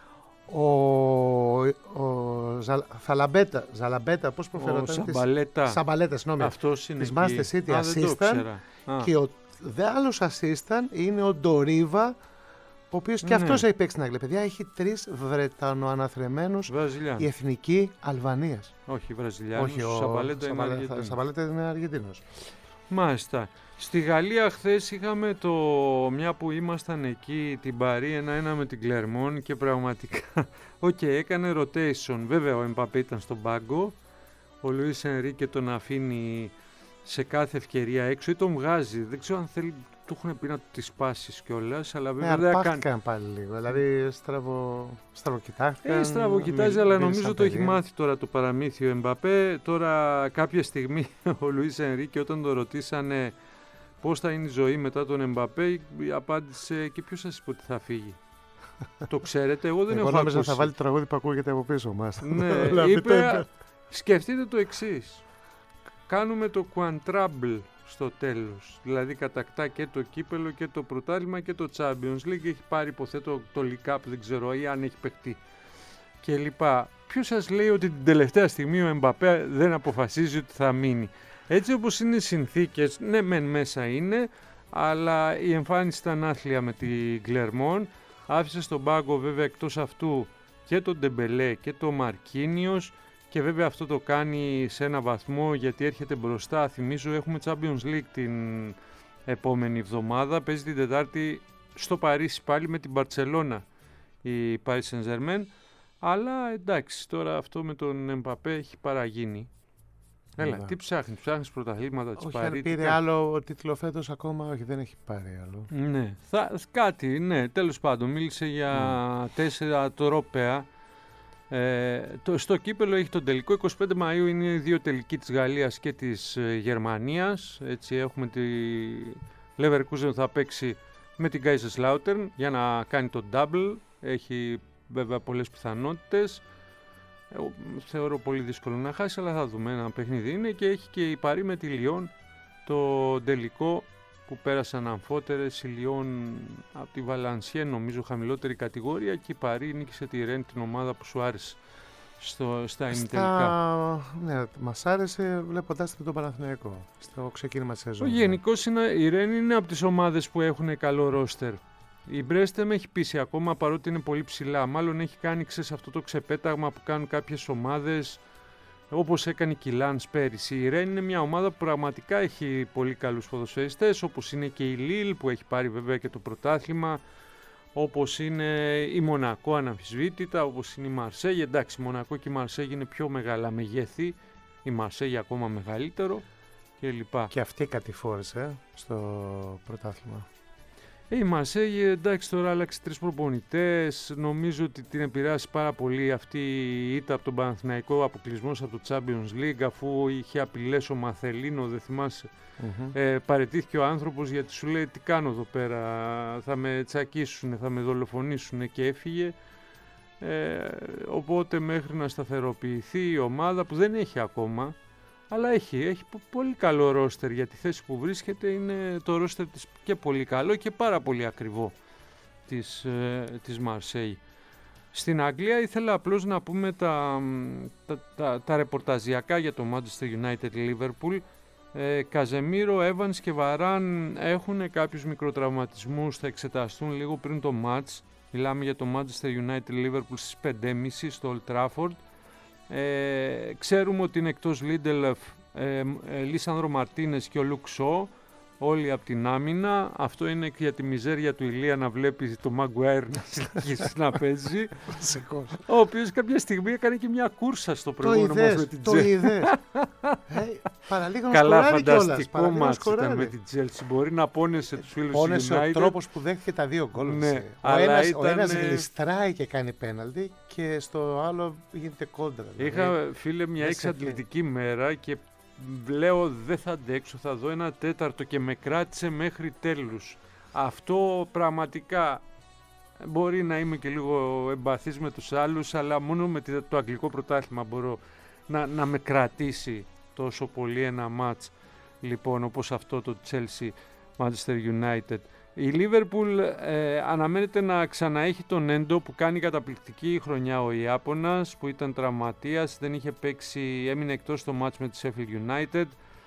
Ο Ζαλαμπέτα, πώς προφέρονταν? Σαμπαλέτα, συγγνώμη. Αυτός είναι της Manchester City assistant. Και ο άλλος assistant είναι ο Ντορίβα, ο οποίος και αυτός έχει παίξει στην Αγγλία. Παιδιά, έχει 3 Βρετανοαναθρεμένους η Εθνική Αλβανίας. Όχι Βραζιλιάνους, Σαμπαλέτα είναι Αργεντίνος. Μάλιστα. Στη Γαλλία χθες είχαμε μια που ήμασταν εκεί την Παρί 1-1 με την Κλερμόν και πραγματικά έκανε rotation. Βέβαια ο Εμπαπέ ήταν στον πάγκο, ο Λουίς Ενρίκε τον αφήνει σε κάθε ευκαιρία έξω ή τον βγάζει. Δεν ξέρω αν θέλει, του έχουν πει να τη σπάσει κιόλας, αλλά βέβαια δεν αρπάχτηκαν πάλι λίγο. Δηλαδή στραβοκοιτάχτηκαν. Στραβοκοιτάζει, αλλά νομίζω το έχει μάθει τώρα το παραμύθι ο Εμπαπέ. Τώρα κάποια στιγμή ο Λουίς Ενρίκε όταν τον ρωτήσανε πώς θα είναι η ζωή μετά τον Εμπαπέ, απάντησε και ποιος σας είπε ότι θα φύγει. Το ξέρετε, εγώ δεν έχω ακούσει. Εγώ νόμιζα θα βάλει το τραγούδι που ακούγεται από πίσω μας. Ναι, είπε, σκεφτείτε το εξής. Κάνουμε το quadruple στο τέλος, δηλαδή κατακτά και το κύπελο και το πρωτάθλημα και το Champions League, έχει πάρει υποθέτω το League Cup, δεν ξέρω, ή αν έχει παιχτεί και λοιπά. Ποιος σας λέει ότι την τελευταία στιγμή ο Εμπαπέ δεν αποφασίζει ότι θα μείνει? Έτσι όπως είναι οι συνθήκες, ναι μεν μέσα είναι, αλλά η εμφάνιση ήταν άθλια με την Κλερμόν. Άφησε στον πάγκο βέβαια εκτός αυτού και τον Ντεμπελέ και τον Μαρκίνιος, και βέβαια αυτό το κάνει σε ένα βαθμό γιατί έρχεται μπροστά. Θυμίζω έχουμε Champions League την επόμενη εβδομάδα, παίζει την Τετάρτη στο Παρίσι πάλι με την Μπαρτσελώνα η Paris Saint-Germain, αλλά εντάξει τώρα αυτό με τον Εμπαπέ έχει παραγίνει. Έλα, τι ψάχνεις πρωταθλήματα της Παρί? Όχι, αν πήρε άλλο τίτλο φέτος ακόμα, όχι, δεν έχει πάρει άλλο. Ναι, τέλος πάντων, μίλησε για 4 τρόπαια. Στο κύπελο έχει τον τελικό, 25 Μαΐου είναι οι 2 τελικοί της Γαλλίας και της Γερμανίας. Έτσι έχουμε τη Leverkusen θα παίξει με την Kaiserslautern για να κάνει το double, έχει βέβαια πολλές πιθανότητες. Εγώ θεωρώ πολύ δύσκολο να χάσει, αλλά θα δούμε, ένα παιχνίδι είναι. Και έχει και η Παρί με τη Λιόν το τελικό που πέρασαν αμφότερες. Η Λιόν από τη Βαλανσιέ, νομίζω χαμηλότερη κατηγορία, και η Παρί νίκησε τη Ρεν, την ομάδα που σου άρεσε. στα ημιτελικά. Ναι, μας άρεσε βλέποντάς τον Παναθηναϊκό στο ξεκίνημα της σεζόν. Γενικώς η Ρεν είναι από τις ομάδες που έχουν καλό ρόστερ. Η Μπρέστ δεν με έχει πείσει ακόμα, παρότι είναι πολύ ψηλά. Μάλλον έχει κάνει αυτό το ξεπέταγμα που κάνουν κάποιες ομάδες, όπως έκανε η Κιλάνς πέρυσι. Η Ρεν είναι μια ομάδα που πραγματικά έχει πολύ καλούς ποδοσφαιριστές, όπως είναι και η Λίλ που έχει πάρει βέβαια και το πρωτάθλημα, όπως είναι η Μονακό αναμφισβήτητα, όπως είναι η Μαρσέγ. Εντάξει, η Μονακό και η Μαρσέγ είναι πιο μεγάλα μεγέθη, η Μαρσέγ ακόμα μεγαλύτερο κλπ. Και αυτή κατηφόρησε στο πρωτάθλημα. Η Μαρσέγ, εντάξει, τώρα άλλαξε 3 προπονητές. Νομίζω ότι την επηρεάσει πάρα πολύ αυτή η ήττα από τον Παναθηναϊκό, αποκλεισμός από το Champions League, αφού είχε απειλές ο Μαθελίνο, δεν θυμάσαι. Παραιτήθηκε ο άνθρωπος γιατί σου λέει τι κάνω εδώ πέρα, θα με τσακίσουν, θα με δολοφονήσουν, και έφυγε. Οπότε μέχρι να σταθεροποιηθεί η ομάδα, που δεν έχει ακόμα, αλλά έχει πολύ καλό ρόστερ για τη θέση που βρίσκεται. Είναι το ρόστερ της και πολύ καλό και πάρα πολύ ακριβό της Μαρσέη. Στην Αγγλία ήθελα απλώς να πούμε τα ρεπορταζιακά για το Manchester United Liverpool. Καζεμίρο, Έβανς και Βαράν έχουν κάποιους μικροτραυματισμούς, θα εξεταστούν λίγο πριν το match. Μιλάμε για το Manchester United Liverpool στις 5.30 στο Old Trafford. Ξέρουμε ότι είναι εκτός Λίντελεφ, Λίσανδρο Μαρτίνες και ο Λουκ Σο, όλοι από την άμυνα. Αυτό είναι για τη μιζέρια του Ηλία να βλέπει το Μαγκουάιρ να συνεχίσει να παίζει. Ο οποίος κάποια στιγμή έκανε και μια κούρσα στο προηγούμενο μας με την Chelsea. Καλά, φανταστικό μάτς ήταν με την Chelsea. Μπορεί να πόνεσε τους φίλους του United. Πόνεσε ο τρόπος που δέχτηκε τα 2 γκολ. Ναι, ο ένας γλιστράει και κάνει πέναλτι και στο άλλο γίνεται κόντρα. Είχα, φίλε, μια εξαντλητική μέρα και λέω δεν θα αντέξω, θα δω 1/4 και με κράτησε μέχρι τέλους. Αυτό πραγματικά, μπορεί να είμαι και λίγο εμπαθής με τους άλλους, αλλά μόνο με το αγγλικό πρωτάθλημα μπορώ να με κρατήσει τόσο πολύ ένα μάτς, λοιπόν, όπως αυτό το Chelsea Manchester United. Η Liverpool αναμένεται να ξαναέχει τον Έντο που κάνει καταπληκτική χρονιά, ο Ιάπωνας που ήταν τραυματίας, δεν είχε παίξει, έμεινε εκτός στο μάτς με τη Sheffield United,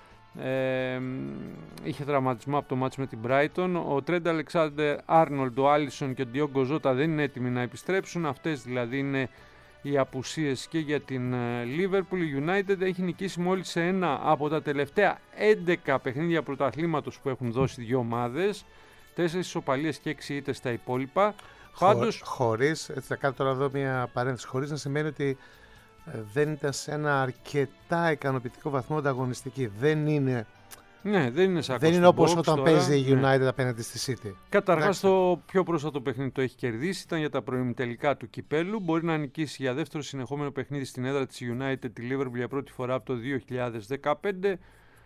είχε τραυματισμό από το μάτς με την Brighton. Ο Trent Alexander-Arnold, ο Άλισον και ο Diogo Jota δεν είναι έτοιμοι να επιστρέψουν, αυτές δηλαδή είναι οι απουσίες και για την Liverpool. Η United έχει νικήσει μόλις σε ένα από τα τελευταία 11 παιχνίδια πρωταθλήματος που έχουν δώσει δύο ομάδες, 4 ισοπαλίες και 6 ήττες στα υπόλοιπα. Πάντως, χωρίς, έτσι θα κάνω τώρα εδώ μια παρένθεση, χωρίς να σημαίνει ότι δεν ήταν σε ένα αρκετά ικανοποιητικό βαθμό ανταγωνιστική. Δεν είναι, ναι, δεν είναι όπως όταν παίζει η United απέναντι στη City. Καταρχάς το πιο πρόσφατο παιχνίδι το έχει κερδίσει, ήταν για τα προημιτελικά του κυπέλου. Μπορεί να νικήσει για δεύτερο συνεχόμενο παιχνίδι στην έδρα της United τη Liverpool για πρώτη φορά από το 2015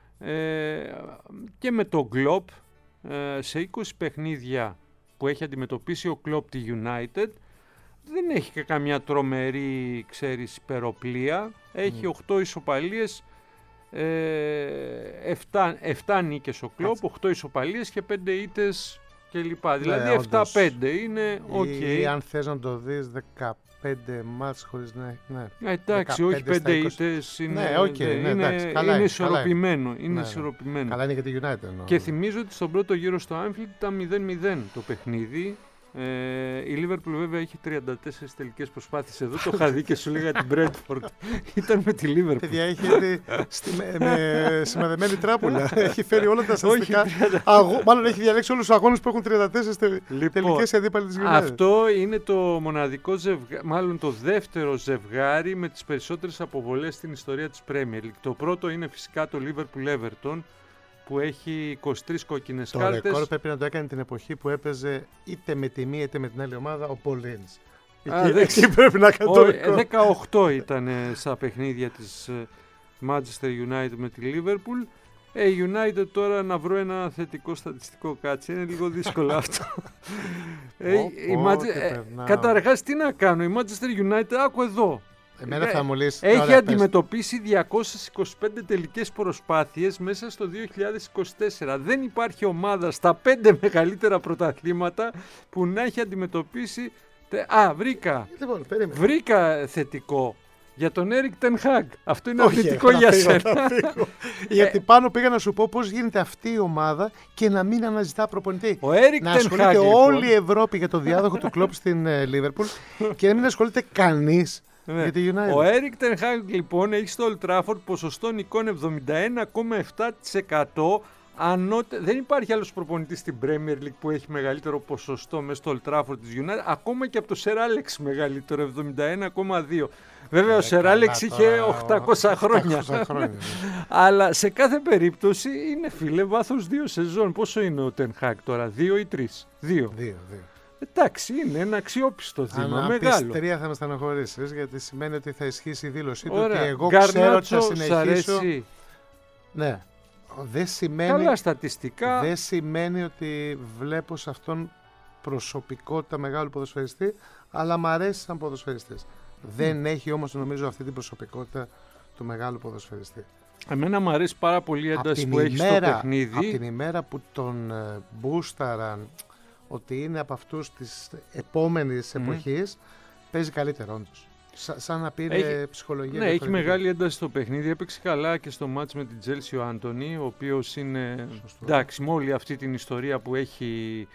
και με το Klopp σε 20 παιχνίδια που έχει αντιμετωπίσει ο Klopp τη United δεν έχει και καμιά τρομερή, ξέρεις, υπεροπλία. Έχει 8 ισοπαλίες, 7 νίκες ο Klopp, 8 ισοπαλίες και 5 ήττες κλπ. Δηλαδή 7-5 είναι ok. Ή αν θες να το δεις 15 μάτς χωρίς να... Ναι. Εντάξει, όχι 5 ήττες, είναι, ναι, okay, ναι, εντάξει, είναι ισορροπημένο. Είναι ισορροπημένο. Καλά είναι για τη United. No. Και θυμίζω ότι στον πρώτο γύρο στο Anfield ήταν 0-0 το παιχνίδι. Η Liverpool βέβαια είχε 34 τελικές προσπάθειες. Εδώ το είχα δει και σου λέγα την Brentford. Ήταν με τη Liverpool. Παιδιά, έχει έρθει με σημαδεμένη τράπουλα. Έχει φέρει όλα τα στατιστικά. Μάλλον έχει διαλέξει όλους τους αγώνες που έχουν 34 τελικές αντίπαλοι της United. Αυτό είναι το μοναδικό μάλλον το δεύτερο ζευγάρι με τις περισσότερες αποβολές στην ιστορία της Premier League. Το πρώτο είναι φυσικά το Liverpool-Everton, που έχει 23 κόκκινες κάρτες. Το ρεκόρ πρέπει να το έκανε την εποχή που έπαιζε είτε με τη μία είτε με την άλλη ομάδα ο Paul Ince. Εκεί πρέπει να κάνει το ρεκόρ. 18 ήταν στα παιχνίδια της Manchester United με τη Liverpool. Η United τώρα να βρω ένα θετικό στατιστικό, κάτσε, είναι λίγο δύσκολο αυτό. Καταρχάς τι να κάνω, η Manchester United, άκου εδώ. Έχει αντιμετωπίσει 225 τελικές προσπάθειες μέσα στο 2024. Δεν υπάρχει ομάδα στα 5 μεγαλύτερα πρωταθλήματα που να έχει αντιμετωπίσει... βρήκα θετικό. Για τον Έρικ Τεν Χαγκ. Αυτό είναι αρνητικό για σένα. Γιατί πάνω πήγα να σου πω πώς γίνεται αυτή η ομάδα και να μην αναζητά προπονητή. Ο Έρικ να Τεν ασχολείται Χαγκ, όλη η Ευρώπη για το διάδοχο του Κλοπ στην Λίβερπουλ και να μην ασχολείται κανείς για τη United. Ο Έρικ Τεν Χαγκ λοιπόν έχει στο Old Trafford ποσοστό νικών 71,7%. Δεν υπάρχει άλλος προπονητής στην Premier League που έχει μεγαλύτερο ποσοστό μέσα στο Old Trafford της United, ακόμα και από το Σερ Άλεξ μεγαλύτερο, 71,2%. Βέβαια ο Σερ Άλεξ είχε 800 χρόνια. Αλλά σε κάθε περίπτωση είναι, φίλε, βάθος 2 σεζόν. Πόσο είναι ο Ten Hag τώρα, 2 ή 3? 2. Εντάξει, είναι ένα αξιόπιστο δείγμα, μεγάλο. Αν πεις 3 θα με στεναχωρήσεις, γιατί σημαίνει ότι θα ισχύσει η δήλωσή του και εγώ ξέρω ότι θα συνεχίσω. Ναι. Δεν σημαίνει, καλά στατιστικά. Δεν σημαίνει ότι βλέπω σε αυτόν προσωπικότητα μεγάλου ποδοσφαιριστή, αλλά μ' αρέσει σαν ποδοσφαιριστής. Δεν έχει όμως, νομίζω, αυτή την προσωπικότητα του μεγάλου ποδοσφαιριστή. Εμένα μου αρέσει πάρα πολύ η ένταση που έχει στο παιχνίδι. Από την ημέρα που τον μπούσταραν ότι είναι από αυτούς της επόμενης εποχής, παίζει καλύτερα όντως. Σαν να πήρε ψυχολογία. Ναι, έχει μεγάλη ένταση στο παιχνίδι. Έπαιξε καλά και στο μάτς με την Chelsea ο Άντονι, ο οποίος είναι, εντάξει, με όλη αυτή την ιστορία που έχει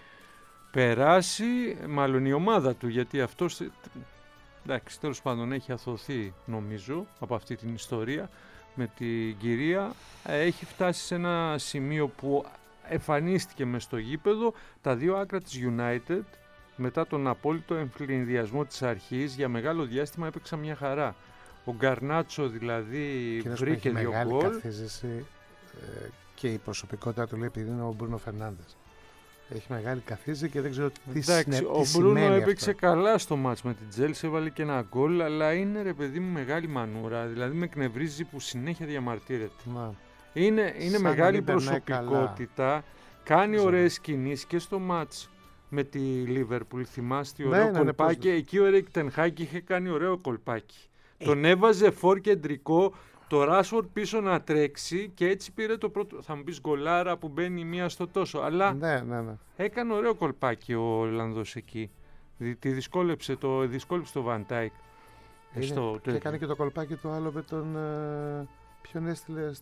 περάσει, μάλλον η ομάδα του, γιατί αυτός, εντάξει, τέλος πάντων έχει αθωθεί, νομίζω, από αυτή την ιστορία με την κυρία. Έχει φτάσει σε ένα σημείο που εμφανίστηκε μες στο γήπεδο. Τα δύο άκρα της United, μετά τον απόλυτο εμφυλινδιασμό της αρχής, για μεγάλο διάστημα έπαιξαν μια χαρά. Ο Γκαρνάτσο δηλαδή βρήκε 2 γκολ. Έχει μεγάλη καθίζηση και η προσωπικότητα του λέει, επειδή είναι ο Μπρούνο Φερνάντες. Έχει μεγάλη καθίζηση και δεν ξέρω τι σημαίνει. Ο Μπρούνο έπαιξε καλά στο μάτς με την Τζέλσι, έβαλε και ένα γκολ, αλλά είναι, ρε παιδί μου, μεγάλη μανούρα. Δηλαδή με εκνευρίζει που συνέχεια διαμαρτύρεται. Είναι μεγάλη προσωπικότητα, κάνει ωραίες κινήσεις και στο μάτς με τη Λίβερπουλ, θυμάστε ωραίο κολπάκι. Εκεί ο Έρικ Τεν Χαγκ είχε κάνει ωραίο κολπάκι. Τον έβαζε φορ κεντρικό, το Ράσφορντ πίσω να τρέξει και έτσι πήρε το πρώτο. Θα μου πεις γκολάρα που μπαίνει μία στο τόσο. Αλλά έκανε ωραίο κολπάκι ο Ολλανδός εκεί. Τη δυσκόλεψε το Βαν Ντάικ. Και έκανε και το κολπάκι το άλλο με τον. Ποιον έστειλε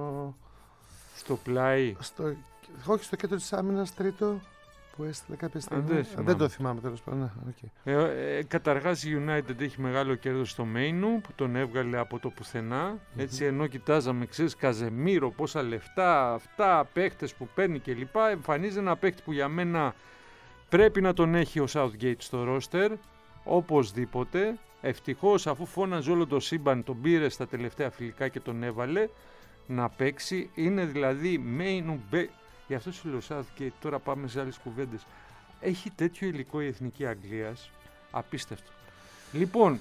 στο πλάι. Όχι, στο κέντρο της άμυνας, τρίτο. Που έστειλε κάποια στιγμή. Δεν το θυμάμαι, τέλος πάντων. Καταρχάς η United έχει μεγάλο κέρδος στο Μέινου που τον έβγαλε από το πουθενά. Έτσι, ενώ κοιτάζαμε, ξέρεις, Καζεμίρο, πόσα λεφτά, αυτά, παίχτες που παίρνει κλπ. Εμφανίζει ένα παίχτη που για μένα πρέπει να τον έχει ο Southgate στο ρόστερ, οπωσδήποτε. Ευτυχώς, αφού φώναζε όλο το σύμπαν, τον πήρε στα τελευταία φιλικά και τον έβαλε να παίξει. Είναι δηλαδή Μέινου. Γι' αυτό σου λέω και τώρα πάμε σε άλλες κουβέντες. Έχει τέτοιο υλικό η Εθνική Αγγλίας, απίστευτο. Λοιπόν,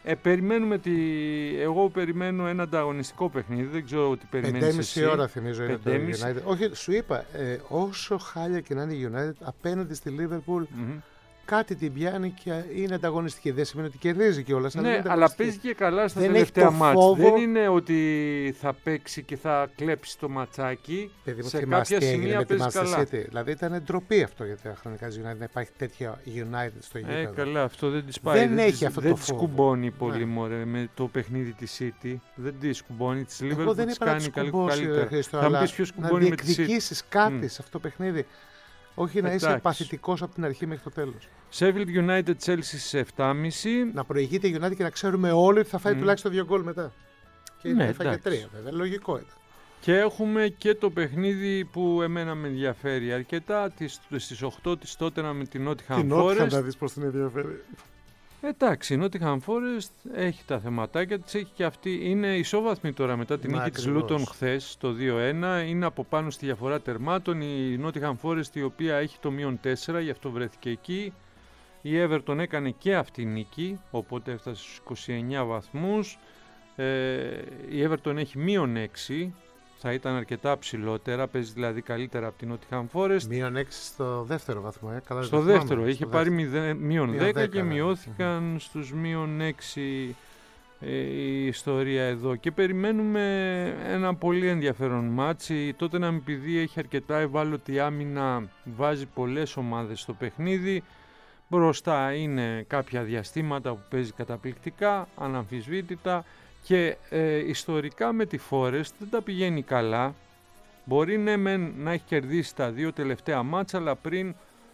εγώ περιμένω ένα ανταγωνιστικό παιχνίδι, δεν ξέρω τι περιμένεις εσύ. 5,5 ώρα θυμίζω είναι το United. Όχι, σου είπα, όσο χάλια και να είναι η United, απέναντι στη Liverpool, κάτι την πιάνει και είναι ανταγωνιστική. Δεν σημαίνει ότι κερδίζει κιόλας. Ναι, αλλά παίζει και καλά στα τελευταία μάτς. Δεν είναι ότι θα παίξει και θα κλέψει το ματσάκι. Σε κάποια σημεία παίζει καλά. Δηλαδή ήταν ντροπή αυτό για τα χρονικά της United να υπάρχει τέτοια United στο γήπεδο. Καλά, αυτό δεν της πάει. Δεν έχει αυτό το φόβο. Δεν της κουμπώνει πολύ μωρέ, με το παιχνίδι της City. Δεν της κουμπώνει. Της Liverpool της κάνει καλύτερα. Θα μου πεις ποιος κουμπώνει με τη City. Να διεκδικήσεις κάτι σε αυτό το παιχνίδι. Όχι να είσαι παθητικός από την αρχή μέχρι το τέλος. Sheffield United Chelsea στις 7.30. Να προηγείται η United και να ξέρουμε όλοι ότι θα φάει τουλάχιστον 2 γκολ μετά. Και έφαγε 3 βέβαια. Λογικό ήταν. Και έχουμε και το παιχνίδι που εμένα με ενδιαφέρει αρκετά. Στις 8 της Tottenham με την Nottingham Forest. Την να δεις πώς την ενδιαφέρει. Εντάξει, η Nottingham Forest έχει τα θεματάκια της, έχει και αυτή. Είναι ισόβαθμη τώρα μετά την νίκη της Luton χθες το 2-1. Είναι από πάνω στη διαφορά τερμάτων. Η Nottingham Forest η οποία έχει το -4, γι' αυτό βρέθηκε εκεί. Η Everton έκανε και αυτή νίκη, οπότε έφτασε στους 29 βαθμούς. Η Everton έχει -6. Θα ήταν αρκετά ψηλότερα, παίζει δηλαδή καλύτερα από την Nottingham Forest. -6 στο δεύτερο βαθμό, καλά. Στο δεύτερο, είχε πάρει -10 και μειώθηκαν στους -6 η ιστορία εδώ. Και περιμένουμε ένα πολύ ενδιαφέρον μάτσι. Τότε να επειδή έχει αρκετά ευάλωτη άμυνα, βάζει πολλές ομάδες στο παιχνίδι. Μπροστά είναι κάποια διαστήματα που παίζει καταπληκτικά, αναμφισβήτητα, και ιστορικά με τη Forest δεν τα πηγαίνει καλά. Μπορεί να έχει κερδίσει τα 2 τελευταία μάτσα, αλλά πριν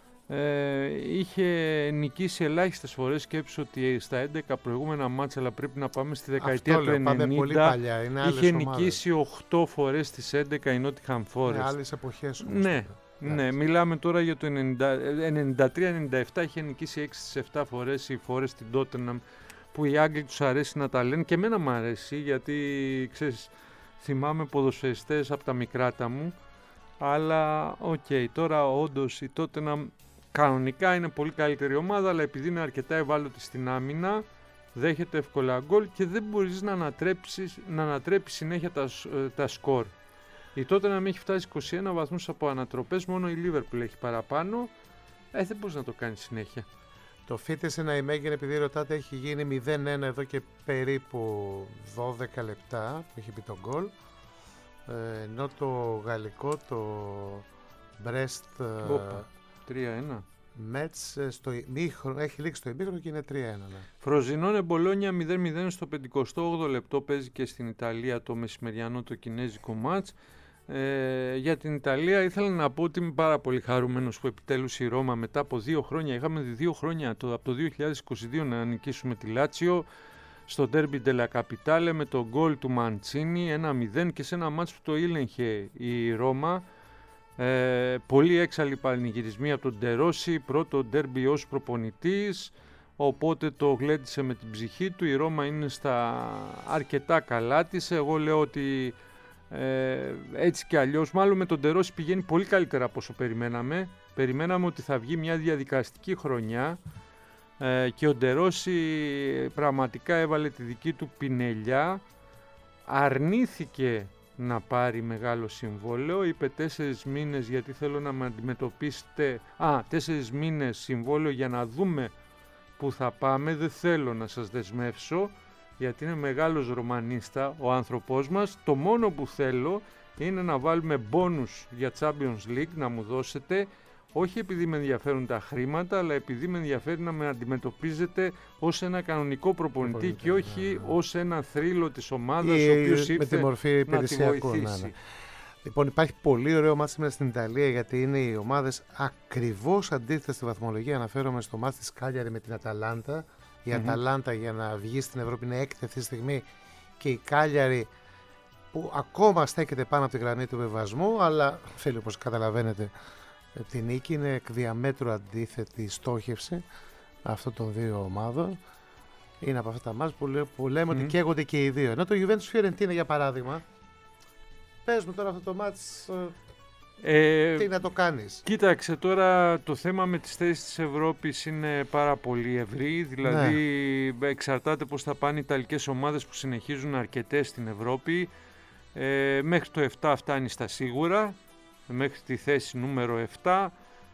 είχε νικήσει ελάχιστες φορές. Σκέψου ότι στα 11 προηγούμενα μάτσα, αλλά πρέπει να πάμε στη δεκαετία του 90, είχε νικήσει 8 φορές στις 11 η Nottingham Forest. Άλλες εποχές όμως. Ναι, μιλάμε τώρα για το 93-97, είχε νικήσει 6 στις 7 φορές η Forest στην Tottenham, που οι Άγγλοι τους αρέσει να τα λένε, και εμένα μου αρέσει, γιατί ξέρεις, θυμάμαι ποδοσφαιριστές από τα μικράτα μου, αλλά τώρα όντως η Tottenham κανονικά είναι πολύ καλύτερη ομάδα, αλλά επειδή είναι αρκετά ευάλωτη στην άμυνα, δέχεται εύκολα γκολ και δεν μπορείς να ανατρέψεις συνέχεια τα σκορ. Η Tottenham έχει φτάσει 21 βαθμούς από ανατροπές, μόνο η Liverpool έχει παραπάνω, δεν μπορείς να το κάνεις συνέχεια. Το Φίτεσεν Αϊμέγεν, επειδή ρωτάτε, έχει γίνει 0-1 εδώ και περίπου 12 λεπτά που έχει μπει το γκολ, ενώ το γαλλικό, το Brest 3-1. Μέτς έχει λήξει το ημίχρονο και είναι 3-1. Ναι. Φροζινόνε Μπολόνια 0-0 στο 58 λεπτό, παίζει και στην Ιταλία το μεσημεριανό το κινέζικο μάτς. Για την Ιταλία ήθελα να πω ότι είμαι πάρα πολύ χαρούμενος που επιτέλους η Ρώμα μετά από 2 χρόνια, είχαμε 2 χρόνια από το 2022 να νικήσουμε τη Λάτσιο στο Derby della Capitale με το γκολ του Μαντσίνι 1-0, και σε ένα μάτς που το ήλεγχε η Ρώμα. Πολύ έξαλλοι πανηγυρισμοί από τον Ντερόση, πρώτο ντέρμπι ως προπονητής, οπότε το γλέντισε με την ψυχή του. Η Ρώμα είναι στα αρκετά καλά της. Εγώ λέω ότι έτσι και αλλιώς, μάλλον με τον Ντερόση πηγαίνει πολύ καλύτερα από όσο περιμέναμε ότι θα βγει μια διαδικαστική χρονιά, και ο Ντερόση πραγματικά έβαλε τη δική του πινελιά, αρνήθηκε να πάρει μεγάλο συμβόλαιο, είπε 4 μήνες γιατί θέλω να με αντιμετωπίσετε, 4 μήνες συμβόλαιο για να δούμε που θα πάμε, δεν θέλω να σας δεσμεύσω, γιατί είναι μεγάλος ρομανίστα ο άνθρωπός μας, το μόνο που θέλω είναι να βάλουμε μπόνους για Champions League, να μου δώσετε, όχι επειδή με ενδιαφέρουν τα χρήματα, αλλά επειδή με ενδιαφέρει να με αντιμετωπίζετε ως ένα κανονικό προπονητή και όχι ως ένα θρύλο της ομάδας, ο οποίος ήρθε να τη βοηθήσει. Ναι. Λοιπόν, υπάρχει πολύ ωραίο μάτς σήμερα στην Ιταλία, γιατί είναι οι ομάδες ακριβώς αντίθετες στη βαθμολογία. Αναφέρομαι στο μάτς της Κάλιαρη με την Αταλάντα. Η Αταλάντα για να βγει στην Ευρώπη είναι έκτη αυτή τη στιγμή, και η Κάλιαρη που ακόμα στέκεται πάνω από τη γραμμή του βεβασμού, αλλά θέλει, όπως καταλαβαίνετε, τη νίκη. Είναι εκ διαμέτρου αντίθετη στόχευση αυτών των δύο ομάδων. Είναι από αυτά τα μάτς που λέμε ότι καίγονται και οι δύο. Ενώ το Juventus Fiorentina, για παράδειγμα, πες μου τώρα αυτό το μάτς, τι να το κάνεις. Κοίταξε, τώρα το θέμα με τις θέσεις της Ευρώπης είναι πάρα πολύ ευρύ, δηλαδή εξαρτάται πώς θα πάνε οι ιταλικές ομάδες που συνεχίζουν αρκετές στην Ευρώπη. Μέχρι το 7 φτάνει στα σίγουρα, μέχρι τη θέση νούμερο 7,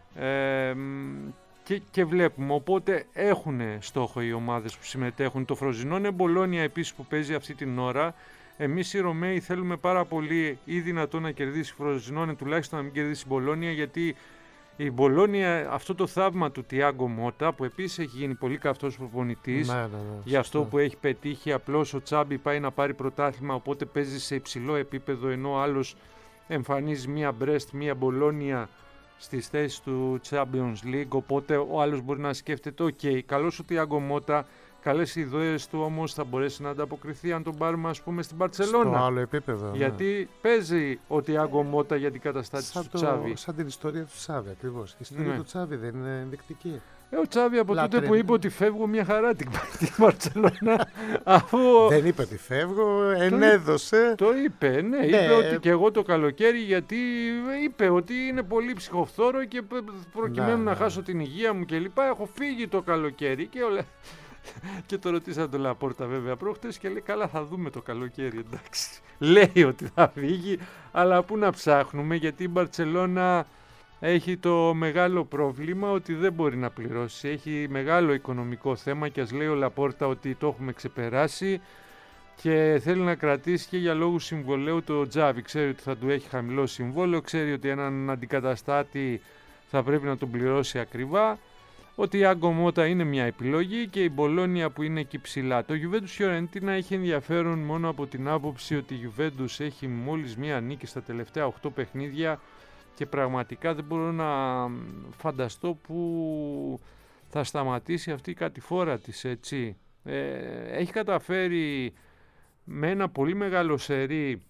και βλέπουμε, οπότε έχουν στόχο οι ομάδες που συμμετέχουν. Το Φροζινόνε Μπολόνια επίσης που παίζει αυτή την ώρα, εμείς οι Ρωμαίοι θέλουμε πάρα πολύ ή δυνατόν να κερδίσει Φροζινόνε, τουλάχιστον να μην κερδίσει η Μπολόνια, γιατί η Μπολόνια, αυτό το θαύμα του Τιάγκο Μότα, που επίσης έχει γίνει πολύ καυτός προπονητής, για αυτό που έχει πετύχει, απλώς ο Τσάμπι πάει να πάρει πρωτάθλημα, οπότε παίζει σε υψηλό επίπεδο, ενώ ο άλλος εμφανίζει μία Μπρέστ, μία Μπολόνια στις θέσεις του Champions League, οπότε ο άλλος μπορεί να σκέφτεται καλώς ο Τιάγκο Μότα, καλές ιδέες του, όμως θα μπορέσει να ανταποκριθεί αν τον πάρουμε, ας πούμε, στην Μπαρτσελώνα. Στο άλλο επίπεδο. Γιατί παίζει ο Τιάγκο Μότα για την καταστάτηση του Τσάβη. Σαν την ιστορία του Τσάβη, ακριβώς. Η ιστορία του Τσάβη δεν είναι ενδεικτική. Ο Τσάβη από τότε που είπε ότι φεύγω, μια χαρά την Μπαρτσελώνα. Δεν είπε ότι φεύγω, ενέδωσε. Το είπε, ναι. Είπε ότι και εγώ το καλοκαίρι, γιατί είπε ότι είναι πολύ ψυχοφθόρο και προκειμένου να χάσω την υγεία μου κλπ. Έχω φύγει το καλοκαίρι και το ρωτήσα τον Λαπόρτα βέβαια προχτές και λέει καλά, θα δούμε το καλοκαίρι, εντάξει. Λέει ότι θα φύγει, αλλά πού να ψάχνουμε, γιατί η Μπαρτσελώνα έχει το μεγάλο πρόβλημα ότι δεν μπορεί να πληρώσει. Έχει μεγάλο οικονομικό θέμα και ας λέει ο Λαπόρτα ότι το έχουμε ξεπεράσει και θέλει να κρατήσει και για λόγους συμβολέου το Τζάβι. Ξέρει ότι θα του έχει χαμηλό συμβόλαιο, ξέρει ότι έναν αντικαταστάτη θα πρέπει να τον πληρώσει ακριβά. ότι η Άγκο Μότα είναι μια επιλογή και η Μπολόνια που είναι εκεί ψηλά. Το Juventus Φιωρεντίνα έχει ενδιαφέρον μόνο από την άποψη ότι η Juventus έχει μόλις μια νίκη στα τελευταία 8 παιχνίδια και πραγματικά δεν μπορώ να φανταστώ που θα σταματήσει αυτή η κατηφόρα της, έτσι. Έχει καταφέρει με ένα πολύ μεγάλο σερί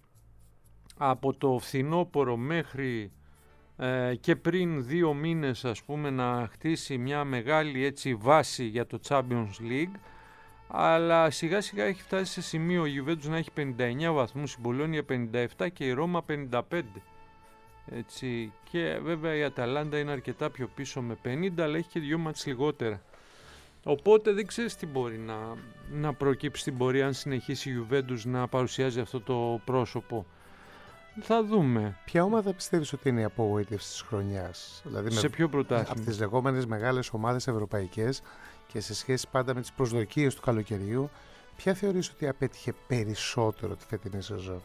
από το φθινόπωρο μέχρι και πριν 2 μήνες, ας πούμε, να χτίσει μια μεγάλη, έτσι, βάση για το Champions League, αλλά σιγά σιγά έχει φτάσει σε σημείο η Juventus να έχει 59 βαθμούς, η Μπολόνια 57 και η Ρώμα 55. Έτσι. Και βέβαια η Αταλάντα είναι αρκετά πιο πίσω με 50, αλλά έχει και 2 μάτς λιγότερα. Οπότε δεν ξέρεις τι μπορεί να προκύψει στην πορεία αν συνεχίσει η Juventus να παρουσιάζει αυτό το πρόσωπο. Θα δούμε. Ποια ομάδα πιστεύεις ότι είναι η απογοήτευση της χρονιάς? Δηλαδή σε ποιο πρωτάθλημα? Από τις λεγόμενες μεγάλες ομάδες ευρωπαϊκές και σε σχέση πάντα με τις προσδοκίες του καλοκαιριού, ποια θεωρείς ότι απέτυχε περισσότερο τη φετινή σεζόν?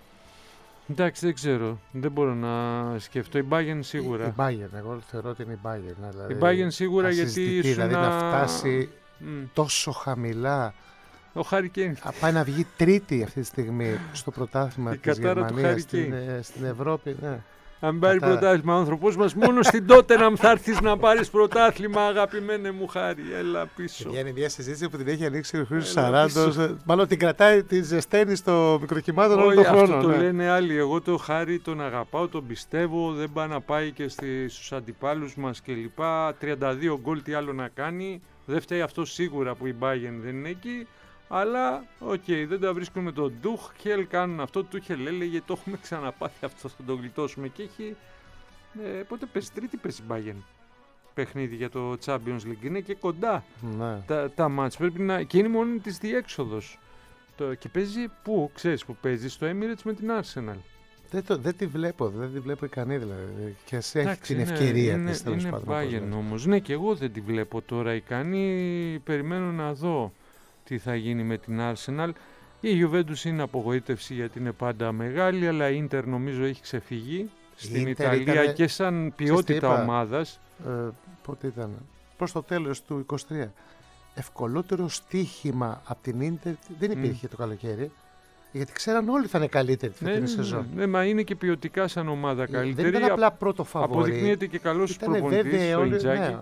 Εντάξει, δεν ξέρω. Δεν μπορώ να σκεφτώ. Η Bayern σίγουρα. Η Bayern, εγώ θεωρώ ότι είναι η Bayern. Δηλαδή, η Bayern σίγουρα, γιατί δηλαδή να φτάσει τόσο χαμηλά. Ο Χάρι Κέιν. Πάει να βγει τρίτη αυτή τη στιγμή στο πρωτάθλημα της Γερμανίας στην Ευρώπη. Ναι. Αν πάρει πρωτάθλημα ο άνθρωπος μας, μόνο στην Τότεναμ θα έρθεις να πάρεις πρωτάθλημα, αγαπημένε μου Χάρη. Έλα πίσω. Βγαίνει μια συζήτηση που την έχει ανοίξει ο Χρήστος Σαράντος. Μάλλον την κρατάει, τη ζεσταίνει στο μικροκυμάτων όλο τον χρόνο. Αυτό το λένε άλλοι. Εγώ το Χάρη τον αγαπάω, τον πιστεύω. Δεν πάει να πάει και στους αντιπάλους μας κλπ. 32 γκολ, τι άλλο να κάνει. Δεν φταίει αυτό σίγουρα που η Bayern δεν είναι εκεί. Αλλά, δεν τα βρίσκουν με τον Τούχελ, κάνουν αυτό. Τούχελ έλεγε, το έχουμε ξαναπάθει αυτό, θα το γλιτώσουμε. Και έχει, πότε πες, τρίτη πες η Bayern παιχνίδι για το Champions League. Είναι και κοντά τα μάτς. Πρέπει να, και είναι μόνο της διέξοδος. Και παίζει, πού, ξέρεις που παίζει, στο Emirates με την Arsenal. Δεν τη βλέπω ικανή δηλαδή. Και σε έχει την ευκαιρία της, τέλος πάντων. Είναι Bayern όμως. Ναι, και εγώ δεν τη βλέπω τώρα ικανή. Περιμένω να δω τι θα γίνει με την Arsenal. Η Juventus είναι απογοήτευση γιατί είναι πάντα μεγάλη, αλλά η Ίντερ νομίζω έχει ξεφύγει στην Ιταλία και σαν ποιότητα ομάδας. Πότε ήταν? Προς το τέλος του 23. Ευκολότερο στοίχημα από την Ίντερ δεν υπήρχε το καλοκαίρι. Γιατί ξέραν όλοι θα είναι καλύτερη τη φετινή σεζόν. Ναι, μα είναι και ποιοτικά σαν ομάδα καλύτερη. Δεν ήταν απλά πρώτο φαβορί. Αποδεικνύεται και καλός προπονητής στο Ιντζάκη.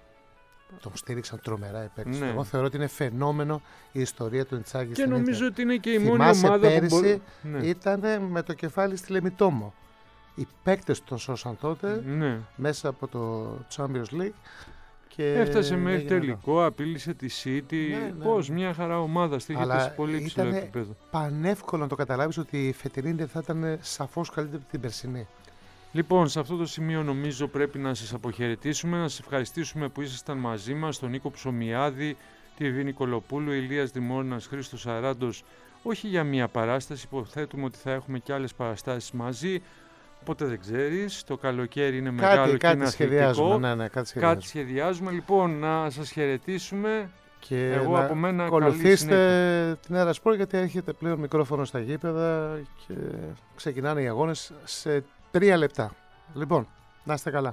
Τον στήριξαν τρομερά οι παίκτες. Ναι. Εγώ θεωρώ ότι είναι φαινόμενο η ιστορία του Ιντζάκη. Και νομίζω ότι είναι και η μόνη ομάδα πέρυσι που μπορεί... ήταν με το κεφάλι στη Λεμιτόμο. Οι παίκτες τον σώσαν τότε μέσα από το Champions League. Και έφτασε μέχρι τελικό, απείλησε τη City. Πώς, μια χαρά ομάδα στήχεται σε πολύ ψηλό επίπεδο. Πανεύκολο να το καταλάβεις ότι η φετινή θα ήταν σαφώς καλύτερη από την περσινή. Λοιπόν, σε αυτό το σημείο νομίζω πρέπει να σας αποχαιρετήσουμε, να σας ευχαριστήσουμε που ήσασταν μαζί μας, τον Νίκο Ψωμιάδη, τη Εβή Νικολοπούλου, Ηλίας Δημόρνας, Χρήστος Σαράντος, όχι για μία παράσταση, υποθέτουμε ότι θα έχουμε και άλλες παραστάσεις μαζί, οπότε δεν ξέρεις, το καλοκαίρι είναι μεγάλο και είναι αθλητικό. Κάτι σχεδιάζουμε. Λοιπόν, να σας χαιρετήσουμε. Και εγώ από μένα ακολουθήστε την Έρα Σπορ, γιατί έρχεται πλέον μικρόφωνο στα γήπεδα και ξεκινάνε οι αγώνες σε 3 λεπτά. Λοιπόν, να είστε καλά.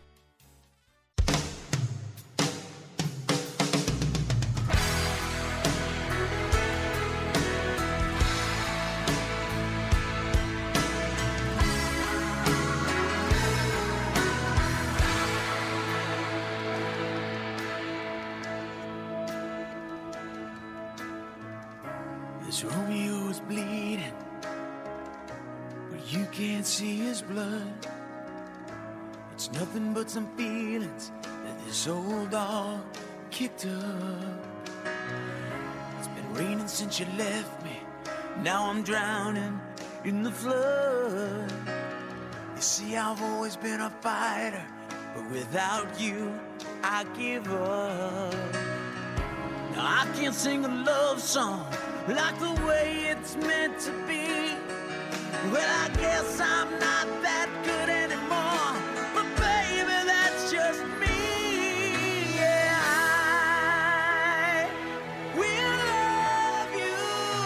This Romeo's bleeding, but you can't see his blood. It's nothing but some feelings that this old dog kicked up. It's been raining since you left me, now I'm drowning in the flood. You see, I've always been a fighter, but without you, I give up. Now I can't sing a love song like the way it's meant to be. Well, I guess I'm not that good anymore, but baby, that's just me. Yeah, I will love you,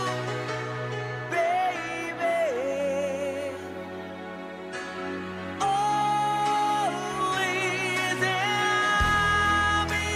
baby, always, and I'll be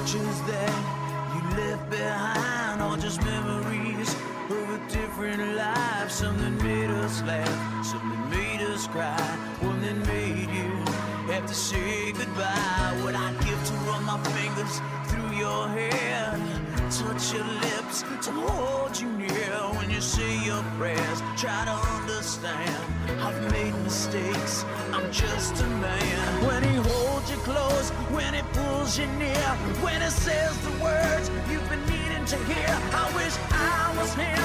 pictures that you left behind, or just memories of a different life. Something made us laugh, something made us cry, one that made you have to say goodbye. What I'd give to run my fingers through your hair, touch your lips, to hold you near when you say your prayers. Try to understand, I've made mistakes, I'm just a man. When he holds you close, when he pulls you near, when he says the words you've been needing to hear, I wish I was him.